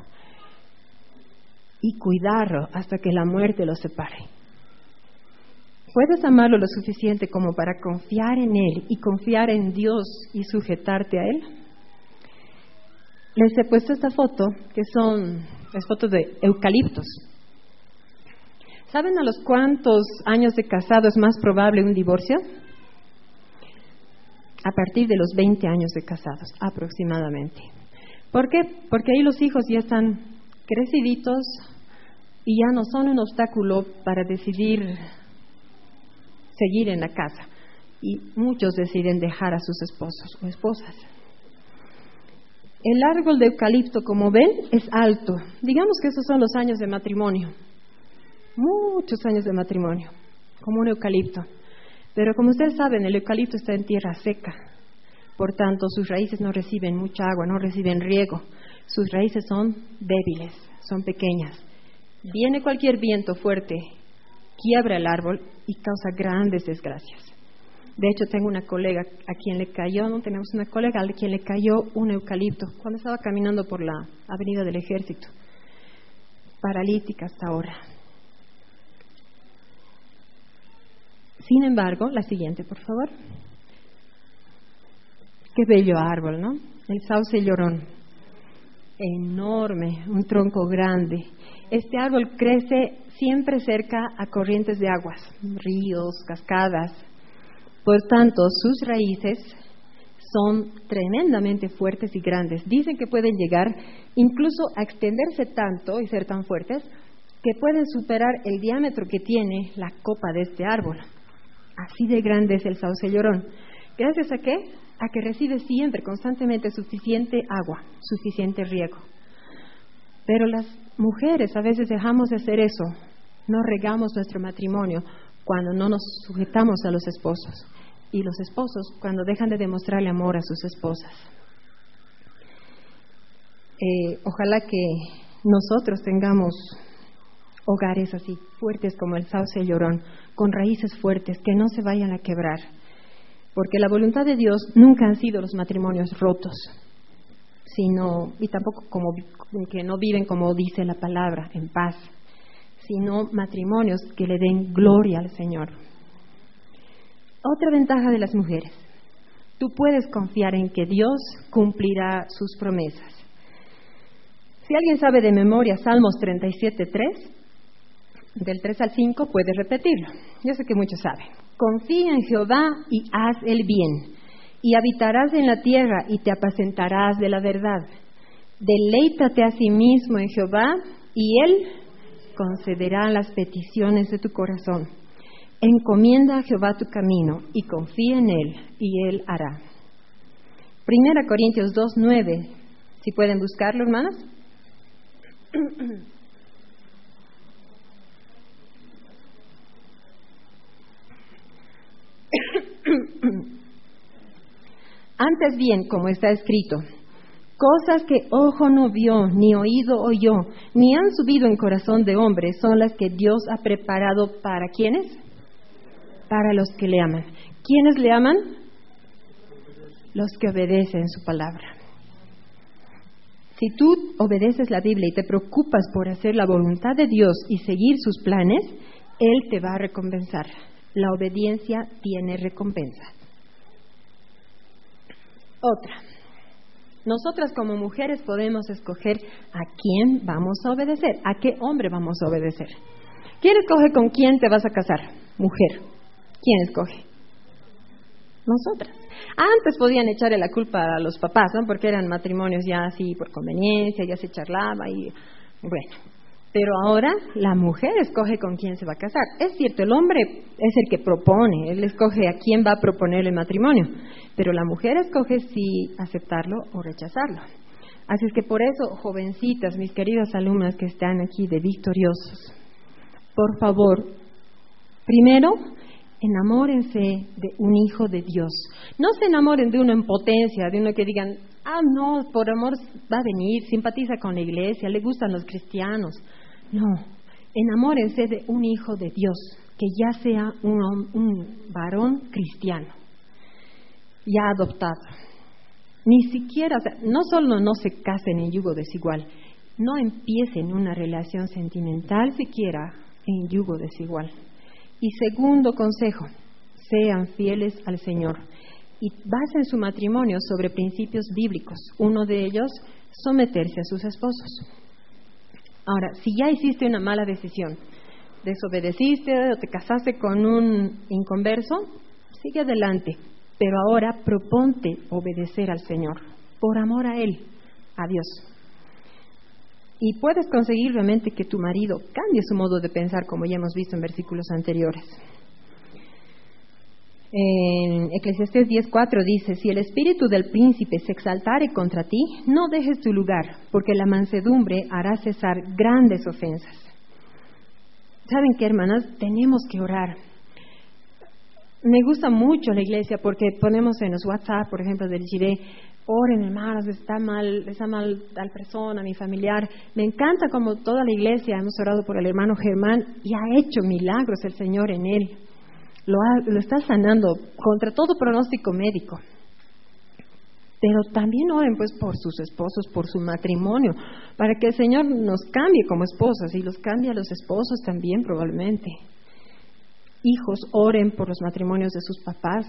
y cuidarlo hasta que la muerte lo separe. ¿Puedes amarlo lo suficiente como para confiar en Él y confiar en Dios y sujetarte a Él? Les he puesto esta foto, que son las fotos de eucaliptos. ¿Saben a los cuántos años de casado es más probable un divorcio? A partir de los veinte años de casados, aproximadamente. ¿Por qué? Porque ahí los hijos ya están creciditos y ya no son un obstáculo para decidir seguir en la casa. Y muchos deciden dejar a sus esposos o esposas. El árbol de eucalipto, como ven, es alto. Digamos que esos son los años de matrimonio. Muchos años de matrimonio, como un eucalipto. Pero como ustedes saben, el eucalipto está en tierra seca. Por tanto, sus raíces no reciben mucha agua, no reciben riego. Sus raíces son débiles, son pequeñas. Viene cualquier viento fuerte, quiebra el árbol y causa grandes desgracias. De hecho, tengo una colega a quien le cayó, no tenemos una colega a quien le cayó un eucalipto cuando estaba caminando por la avenida del Ejército. Paralítica hasta ahora. Sin embargo, la siguiente, por favor. Qué bello árbol, ¿no? El sauce llorón. Enorme, un tronco grande. Este árbol crece siempre cerca a corrientes de aguas, ríos, cascadas. Por tanto, sus raíces son tremendamente fuertes y grandes. Dicen que pueden llegar incluso a extenderse tanto y ser tan fuertes que pueden superar el diámetro que tiene la copa de este árbol. Así de grande es el sauce llorón. ¿Gracias a qué? A que recibe siempre, constantemente, suficiente agua, suficiente riego. Pero las mujeres a veces dejamos de hacer eso. No regamos nuestro matrimonio cuando no nos sujetamos a los esposos. Y los esposos cuando dejan de demostrarle amor a sus esposas. Eh, ojalá que nosotros tengamos hogares así, fuertes como el sauce llorón, con raíces fuertes, que no se vayan a quebrar. Porque la voluntad de Dios nunca han sido los matrimonios rotos, sino, y tampoco como que no viven como dice la palabra, en paz, sino matrimonios que le den gloria al Señor. Otra ventaja de las mujeres: tú puedes confiar en que Dios cumplirá sus promesas. Si alguien sabe de memoria Salmos treinta y siete, tres, del tres al cinco, puede repetirlo. Yo sé que muchos saben. Confía en Jehová y haz el bien, y habitarás en la tierra y te apacentarás de la verdad. Deleítate a sí mismo en Jehová, y Él concederá las peticiones de tu corazón. Encomienda a Jehová tu camino y confía en Él, y Él hará. Primera Corintios dos, nueve, si pueden buscarlo, hermanas. Antes bien, como está escrito, cosas que ojo no vio, ni oído oyó, ni han subido en corazón de hombre, son las que Dios ha preparado para ¿quiénes? Para los que le aman. ¿Quiénes le aman? Los que obedecen su palabra. Si tú obedeces la Biblia y te preocupas por hacer la voluntad de Dios y seguir sus planes, Él te va a recompensar. La obediencia tiene recompensa. Otra. Nosotras como mujeres podemos escoger a quién vamos a obedecer, a qué hombre vamos a obedecer. ¿Quién escoge con quién te vas a casar? Mujer. ¿Quién escoge? Nosotras. Antes podían echarle la culpa a los papás, ¿no? Porque eran matrimonios ya así por conveniencia, ya se charlaba y bueno. Pero ahora la mujer escoge con quién se va a casar. Es cierto, el hombre es el que propone, él escoge a quién va a proponerle matrimonio, pero la mujer escoge si aceptarlo o rechazarlo. Así es que por eso, jovencitas, mis queridas alumnas que están aquí de Victoriosos, por favor, primero, enamórense de un hijo de Dios. No se enamoren de uno en potencia, de uno que digan, ah, no, por amor va a venir, simpatiza con la iglesia, le gustan los cristianos. No, enamórense de un hijo de Dios, que ya sea un, un varón cristiano, ya adoptado. Ni siquiera, o sea, no solo no se casen en yugo desigual, no empiecen una relación sentimental siquiera en yugo desigual. Y segundo consejo, sean fieles al Señor y basen su matrimonio sobre principios bíblicos. Uno de ellos, someterse a sus esposos. Ahora, si ya hiciste una mala decisión, desobedeciste o te casaste con un inconverso, sigue adelante, pero ahora proponte obedecer al Señor, por amor a Él, a Dios. Y puedes conseguir realmente que tu marido cambie su modo de pensar, como ya hemos visto en versículos anteriores. En Eclesiastés diez cuatro dice, si el espíritu del príncipe se exaltare contra ti, no dejes tu lugar, porque la mansedumbre hará cesar grandes ofensas. ¿Saben qué, hermanas? Tenemos que orar. Me gusta mucho la iglesia porque ponemos en los WhatsApp, por ejemplo, del G D, oren hermanos, está mal, está mal tal persona, mi familiar. Me encanta como toda la iglesia hemos orado por el hermano Germán y ha hecho milagros el Señor en él. Lo, ha, lo está sanando contra todo pronóstico médico. Pero también oren pues por sus esposos, por su matrimonio, para que el Señor nos cambie como esposas y los cambie a los esposos también probablemente. hijos oren por los matrimonios de sus papás.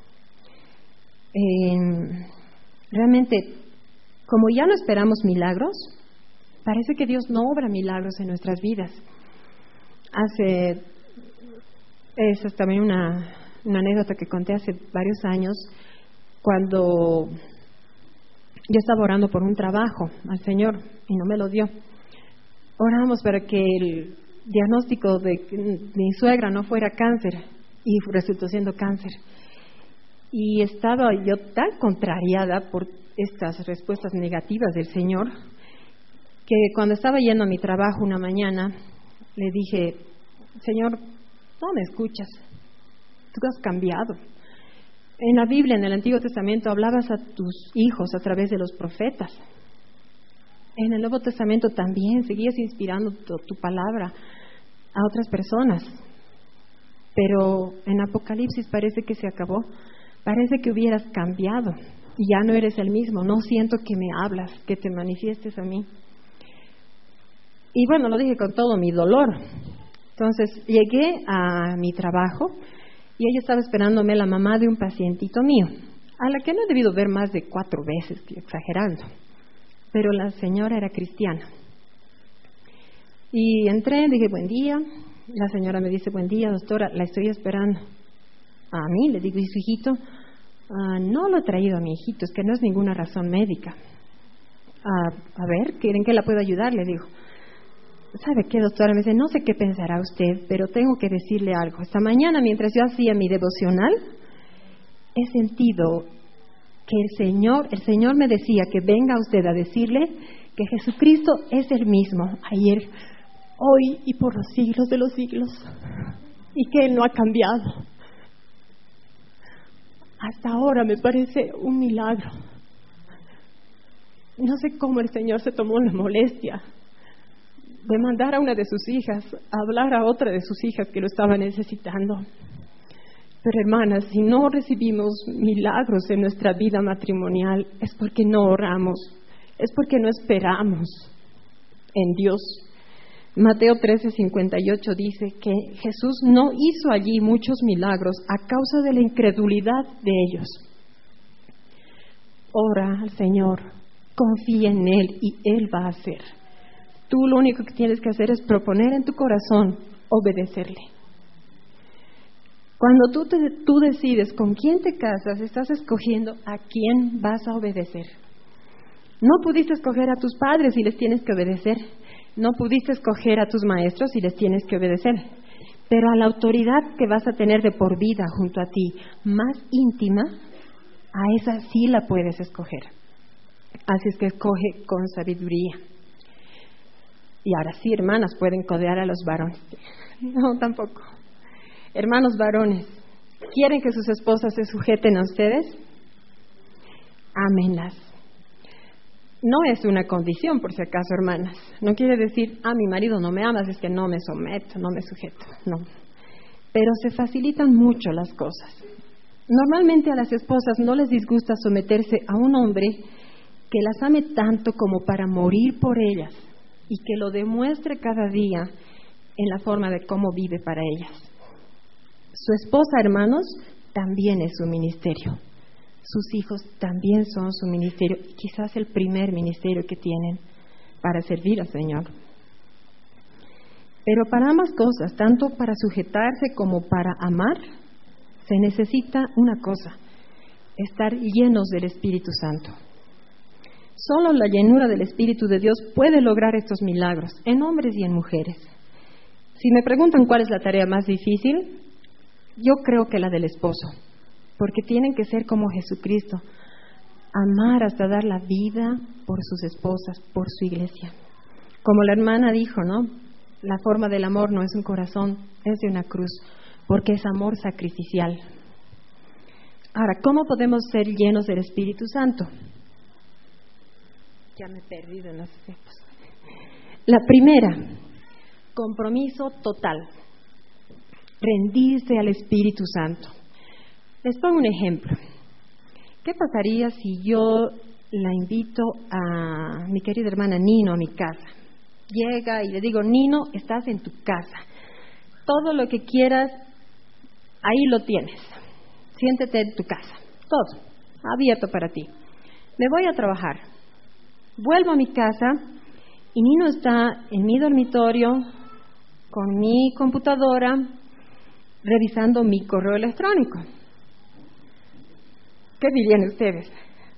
Eh, realmente, como ya no esperamos milagros, parece que Dios no obra milagros en nuestras vidas. Hace, esa es también una, una anécdota que conté hace varios años, cuando yo estaba orando por un trabajo al Señor y no me lo dio. Oramos para que el diagnóstico de mi suegra no fuera cáncer y resultó siendo cáncer. Y estaba yo tan contrariada por estas respuestas negativas del Señor que cuando estaba yendo a mi trabajo una mañana le dije: Señor, no me escuchas, tú has cambiado. En la Biblia, en el Antiguo Testamento, hablabas a tus hijos a través de los profetas. En el Nuevo Testamento también seguías inspirando tu, tu palabra a otras personas. Pero en Apocalipsis parece que se acabó. Parece que hubieras cambiado y ya no eres el mismo. No siento que me hablas, que te manifiestes a mí. Y bueno, lo dije con todo mi dolor. Entonces llegué a mi trabajo y ella estaba esperándome, la mamá de un pacientito mío, a la que no he debido ver más de cuatro veces, exagerando. Pero la señora era cristiana. Y entré, dije buen día. La señora me dice: buen día, doctora, la estoy esperando. A mí, le digo: ¿y su hijito? Ah, no lo he traído a mi hijito, es que no es ninguna razón médica. Ah, a ver, ¿quieren que la pueda ayudar? Le digo. ¿Sabe qué, doctora? Me dice: no sé qué pensará usted, pero tengo que decirle algo. Esta mañana, mientras yo hacía mi devocional, he sentido que el Señor, el Señor me decía que venga usted a decirle que Jesucristo es el mismo ayer, hoy y por los siglos de los siglos, y que Él no ha cambiado. Hasta ahora me parece un milagro. No sé cómo el Señor se tomó la molestia de mandar a una de sus hijas a hablar a otra de sus hijas que lo estaba necesitando. Pero hermanas, si no recibimos milagros en nuestra vida matrimonial, es porque no oramos, es porque no esperamos en Dios. Mateo trece cincuenta y ocho dice que Jesús no hizo allí muchos milagros a causa de la incredulidad de ellos. Ora al Señor, confía en Él y Él va a hacer. Tú lo único que tienes que hacer es proponer en tu corazón obedecerle. Cuando tú, te, tú decides con quién te casas, estás escogiendo a quién vas a obedecer. No pudiste escoger a tus padres y les tienes que obedecer. No pudiste escoger a tus maestros y les tienes que obedecer. Pero a la autoridad que vas a tener de por vida junto a ti, más íntima, a esa sí la puedes escoger. Así es que escoge con sabiduría. Y ahora sí, hermanas, pueden codear a los varones. No, tampoco. Hermanos varones, ¿quieren que sus esposas se sujeten a ustedes? Ámenlas. No es una condición, por si acaso, hermanas. No quiere decir: ah, mi marido no me ama, es que no me someto, no me sujeto. No. Pero se facilitan mucho las cosas. Normalmente a las esposas no les disgusta someterse a un hombre que las ame tanto como para morir por ellas y que lo demuestre cada día en la forma de cómo vive para ellas. Su esposa, hermanos, también es su ministerio. Sus hijos también son su ministerio, y quizás el primer ministerio que tienen para servir al Señor. Pero para ambas cosas, tanto para sujetarse como para amar, se necesita una cosa: estar llenos del Espíritu Santo. Solo la llenura del Espíritu de Dios puede lograr estos milagros en hombres y en mujeres. Si me preguntan cuál es la tarea más difícil, yo creo que la del esposo, porque tienen que ser como Jesucristo, amar hasta dar la vida por sus esposas, por su iglesia. Como la hermana dijo, ¿no? La forma del amor no es un corazón, es de una cruz, porque es amor sacrificial. Ahora, ¿cómo podemos ser llenos del Espíritu Santo? Ya me he perdido en las etapas. La primera, compromiso total. Rendirse al Espíritu Santo. Les pongo un ejemplo. ¿Qué pasaría si yo la invito a mi querida hermana Nino a mi casa? Llega y le digo: Nino, estás en tu casa. Todo lo que quieras ahí lo tienes. Siéntete en tu casa, todo abierto para ti. Me voy a trabajar. Vuelvo a mi casa y Nino está en mi dormitorio con mi computadora revisando mi correo electrónico. ¿Qué dirían ustedes?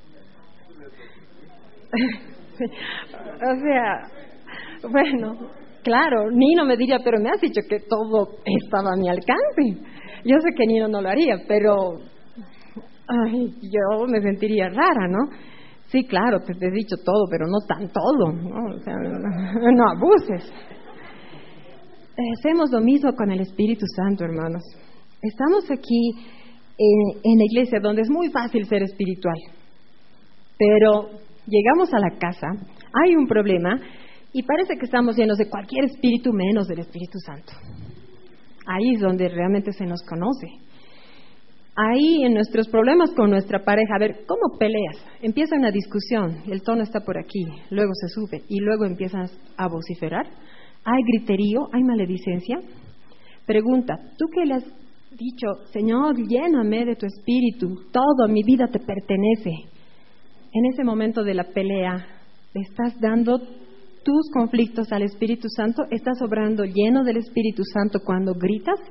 O sea, bueno, claro, Nino me diría, pero me has dicho que todo estaba a mi alcance. Yo sé que Nino no lo haría, pero ay, yo me sentiría rara, ¿no? Sí, claro, te, te he dicho todo, pero no tan todo, ¿no? O sea, no, no abuses. Hacemos lo mismo con el Espíritu Santo, hermanos. Estamos aquí en, en la iglesia donde es muy fácil ser espiritual, pero llegamos a la casa, hay un problema y parece que estamos llenos de cualquier espíritu menos del Espíritu Santo. Ahí es donde realmente se nos conoce. Ahí en nuestros problemas con nuestra pareja, a ver, ¿cómo peleas? Empieza una discusión, el tono está por aquí, luego se sube y luego empiezas a vociferar. ¿Hay griterío? ¿Hay maledicencia? Pregunta, ¿tú qué le has dicho? Señor, lléname de tu espíritu, todo, mi vida te pertenece. En ese momento de la pelea, ¿le estás dando tus conflictos al Espíritu Santo? ¿Estás obrando lleno del Espíritu Santo cuando gritas?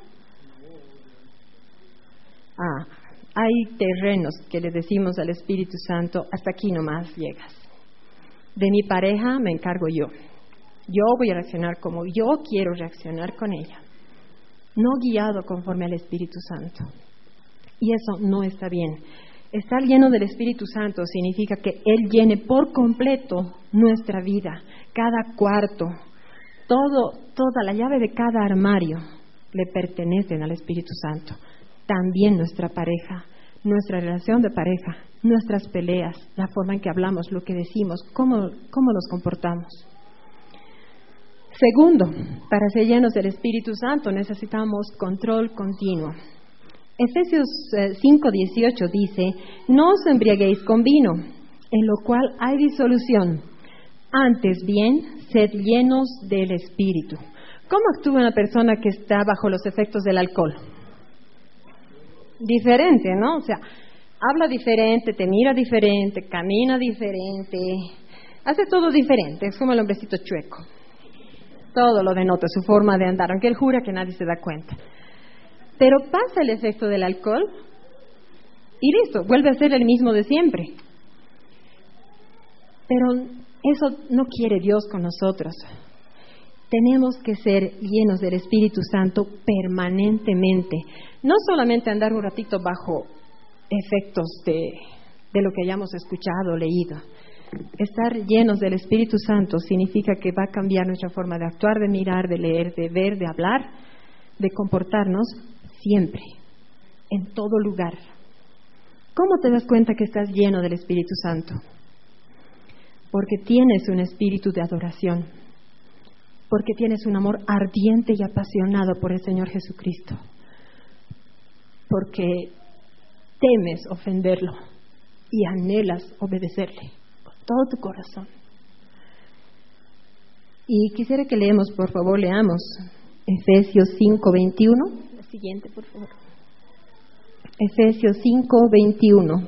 Ah, hay terrenos que le decimos al Espíritu Santo, hasta aquí nomás llegas. De mi pareja me encargo yo. Yo voy a reaccionar como yo quiero reaccionar con ella, no guiado conforme al Espíritu Santo. Y eso no está bien. Estar lleno del Espíritu Santo significa que Él llene por completo nuestra vida, cada cuarto, todo, toda la llave de cada armario le pertenecen al Espíritu Santo. También nuestra pareja, nuestra relación de pareja, nuestras peleas, la forma en que hablamos, lo que decimos, cómo, cómo nos comportamos. Segundo, para ser llenos del Espíritu Santo necesitamos control continuo. Efesios cinco dieciocho dice, no os embriaguéis con vino, en lo cual hay disolución. Antes bien, sed llenos del Espíritu. ¿Cómo actúa una persona que está bajo los efectos del alcohol? Diferente, ¿no? O sea, habla diferente, te mira diferente, camina diferente, hace todo diferente, es como el hombrecito chueco. Todo lo denota, su forma de andar, aunque él jura que nadie se da cuenta. Pero pasa el efecto del alcohol y listo, vuelve a ser el mismo de siempre. Pero eso no quiere Dios con nosotros. Tenemos que ser llenos del Espíritu Santo permanentemente. No solamente andar un ratito bajo efectos de, de lo que hayamos escuchado o leído. Estar llenos del Espíritu Santo significa que va a cambiar nuestra forma de actuar, de mirar, de leer, de ver, de hablar, de comportarnos siempre, en todo lugar. ¿Cómo te das cuenta que estás lleno del Espíritu Santo? Porque tienes un espíritu de adoración, porque tienes un amor ardiente y apasionado por el Señor Jesucristo, porque temes ofenderlo y anhelas obedecerle con todo tu corazón. Y quisiera que leemos, por favor, leamos Efesios cinco veintiuno. La siguiente, por favor. Efesios cinco veintiuno.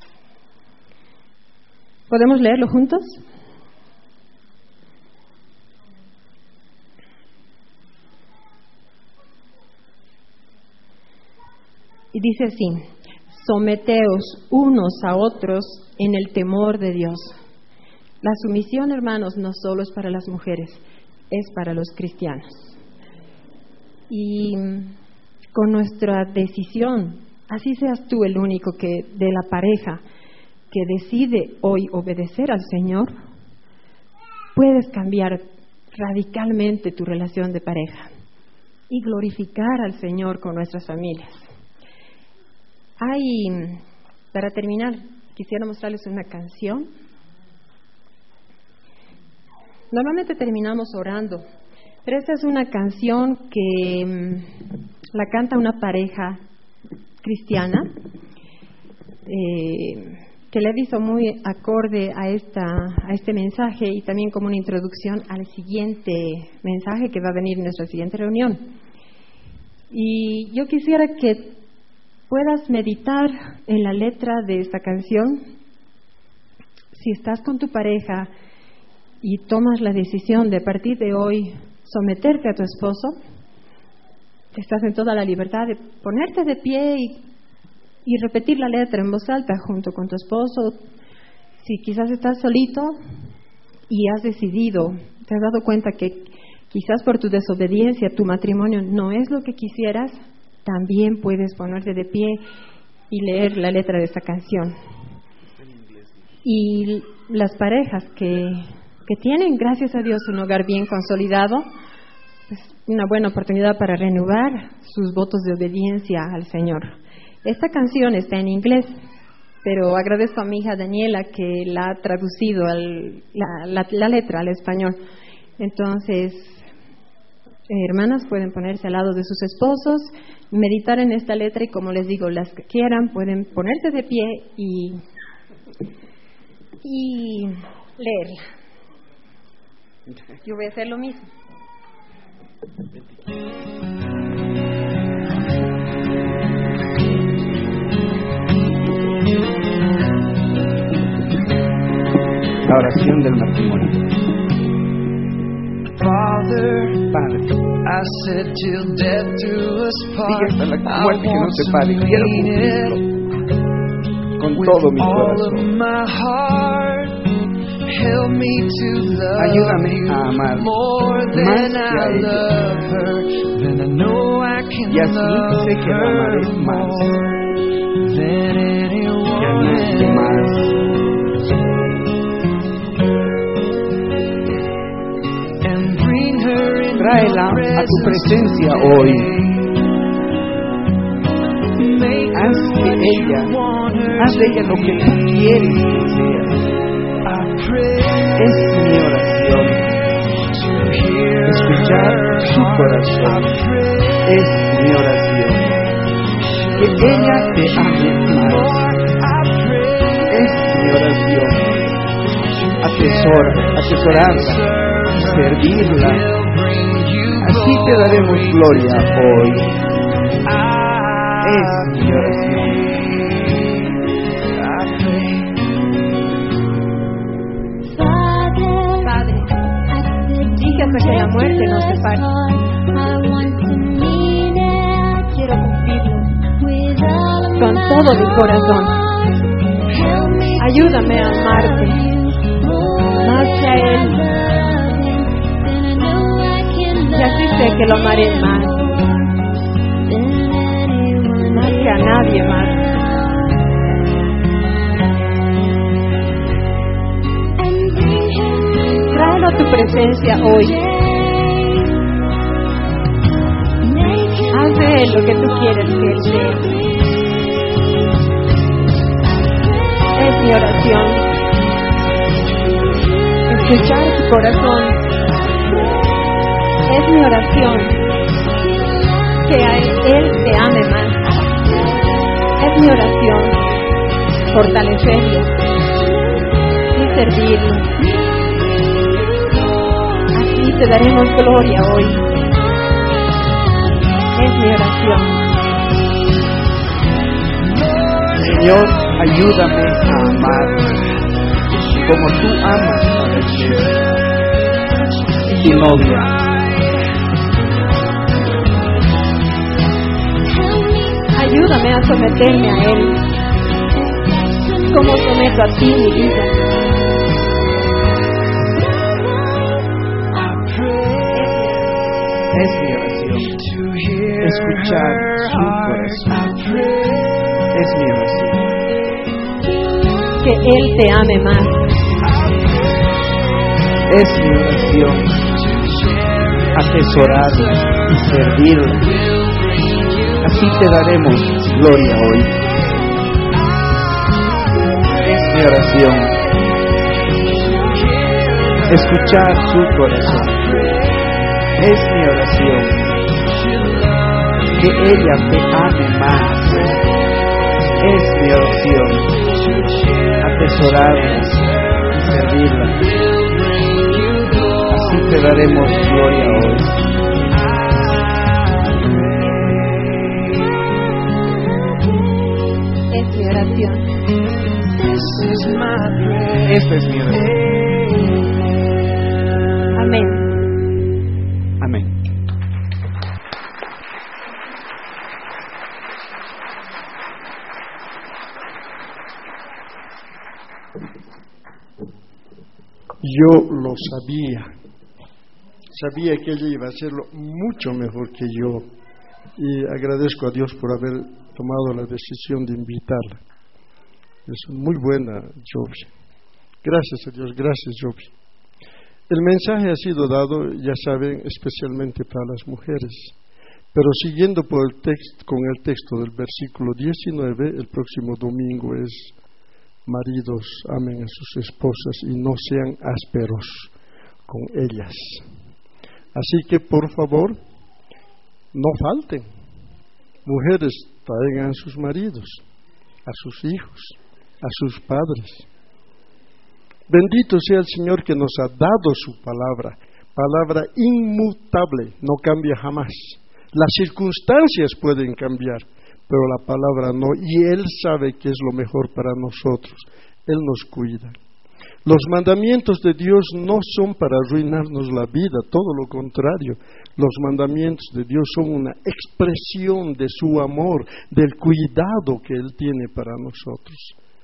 ¿Podemos leerlo juntos? Y dice así: someteos unos a otros en el temor de Dios. La sumisión, hermanos, no solo es para las mujeres, es para los cristianos. Y con nuestra decisión, así seas tú el único que de la pareja que decide hoy obedecer al Señor, puedes cambiar radicalmente tu relación de pareja y glorificar al Señor con nuestras familias. Hay, para terminar, quisiera mostrarles una canción. Normalmente terminamos orando, pero esta es una canción que um, la canta una pareja cristiana, eh, que le hizo muy acorde a, esta, a este mensaje y también como una introducción al siguiente mensaje que va a venir en nuestra siguiente reunión. Y yo quisiera que puedas meditar en la letra de esta canción. Si estás con tu pareja y tomas la decisión de a partir de hoy someterte a tu esposo, estás en toda la libertad de ponerte de pie y, y repetir la letra en voz alta junto con tu esposo. Si quizás estás solito y has decidido, te has dado cuenta que quizás por tu desobediencia tu matrimonio no es lo que quisieras, también puedes ponerte de pie y leer la letra de esta canción. Y las parejas que, que tienen, gracias a Dios, un hogar bien consolidado, es una buena oportunidad para renovar sus votos de obediencia al Señor. Esta canción está en inglés, pero agradezco a mi hija Daniela que la ha traducido al, la, la, la letra al español. Entonces, eh, hermanas, pueden ponerse al lado de sus esposos, meditar en esta letra y, como les digo, las que quieran pueden ponerse de pie y, y leerla. Yo voy a hacer lo mismo. La oración del matrimonio. Padre, sigue hasta la muerte que nos separe. Quiero cumplirlo con todo mi corazón. Ayúdame a amar más que a ella, y así sé que la amaré más que a nadie más. Tráela a tu presencia hoy. Haz de ella, haz de ella lo que tú quieres que sea. Es mi oración. Escuchar su corazón. Es mi oración. Que ella te ame más. Es mi oración. Atesora, atesorarla y servirla. Así te daremos gloria hoy. Es mi oración. Padre, dije hasta que la muerte nos separe. Quiero cumplirlo con todo mi corazón. Ayúdame a amarte más que a Él. Y así sé que lo amaré más, más que a nadie más. Tráelo a tu presencia hoy. Haz de Él lo que tú quieres que Él sea. Es mi oración. Escuchar tu corazón. Es mi oración que a Él te ame más. Es mi oración fortalecerlo y servirlo. Así te daremos gloria hoy. Es mi oración. Señor, ayúdame a amar como tú amas a Jesús y tu novia. Ayúdame a someterme a Él, como someto a ti mi vida. Es mi oración. Escuchar su corazón. Es mi oración. Que Él te ame más. Es mi oración. Atesorarla y servirla. Así te daremos gloria hoy. Es mi oración. Escuchar su corazón. Es mi oración. Que ella te ame más. Es mi oración. Atesorarla y servirla. Así te daremos gloria hoy. oración. Esta es mi oración. Amén. Amén. Yo lo sabía, sabía que ella iba a hacerlo mucho mejor que yo, y agradezco a Dios por haber tomado la decisión de invitarla. Es muy buena, Jovi. Gracias a Dios, gracias, Jovi. El mensaje ha sido dado, ya saben, especialmente para las mujeres, pero siguiendo por el texto, con el texto del versículo diecinueve, el próximo domingo es: maridos, amen a sus esposas y no sean ásperos con ellas. Así que, por favor, no falten. Mujeres, traigan a sus maridos, a sus hijos, a sus padres. Bendito sea el Señor que nos ha dado su palabra, palabra inmutable, no cambia jamás. Las circunstancias pueden cambiar, pero la palabra no, y Él sabe que es lo mejor para nosotros. Él nos cuida. Los mandamientos de Dios no son para arruinarnos la vida, todo lo contrario. Los mandamientos de Dios son una expresión de su amor, del cuidado que Él tiene para nosotros.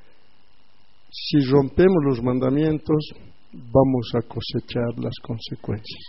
Si rompemos los mandamientos, vamos a cosechar las consecuencias.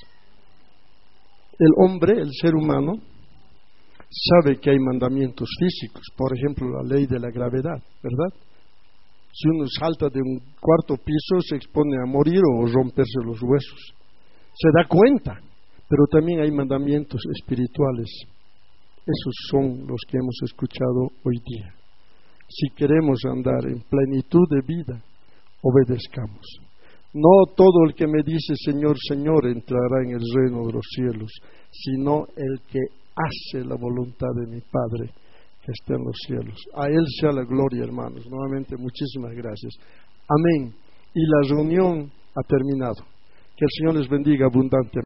El hombre, el ser humano, sabe que hay mandamientos físicos, por ejemplo, la ley de la gravedad, ¿verdad? Si uno salta de un cuarto piso, se expone a morir o romperse los huesos. Se da cuenta, pero también hay mandamientos espirituales. Esos son los que hemos escuchado hoy día. Si queremos andar en plenitud de vida, obedezcamos. No todo el que me dice Señor, Señor entrará en el reino de los cielos, sino el que hace la voluntad de mi Padre que está en los cielos. A Él sea la gloria, hermanos. Nuevamente, muchísimas gracias. Amén. Y la reunión ha terminado. Que el Señor les bendiga abundantemente.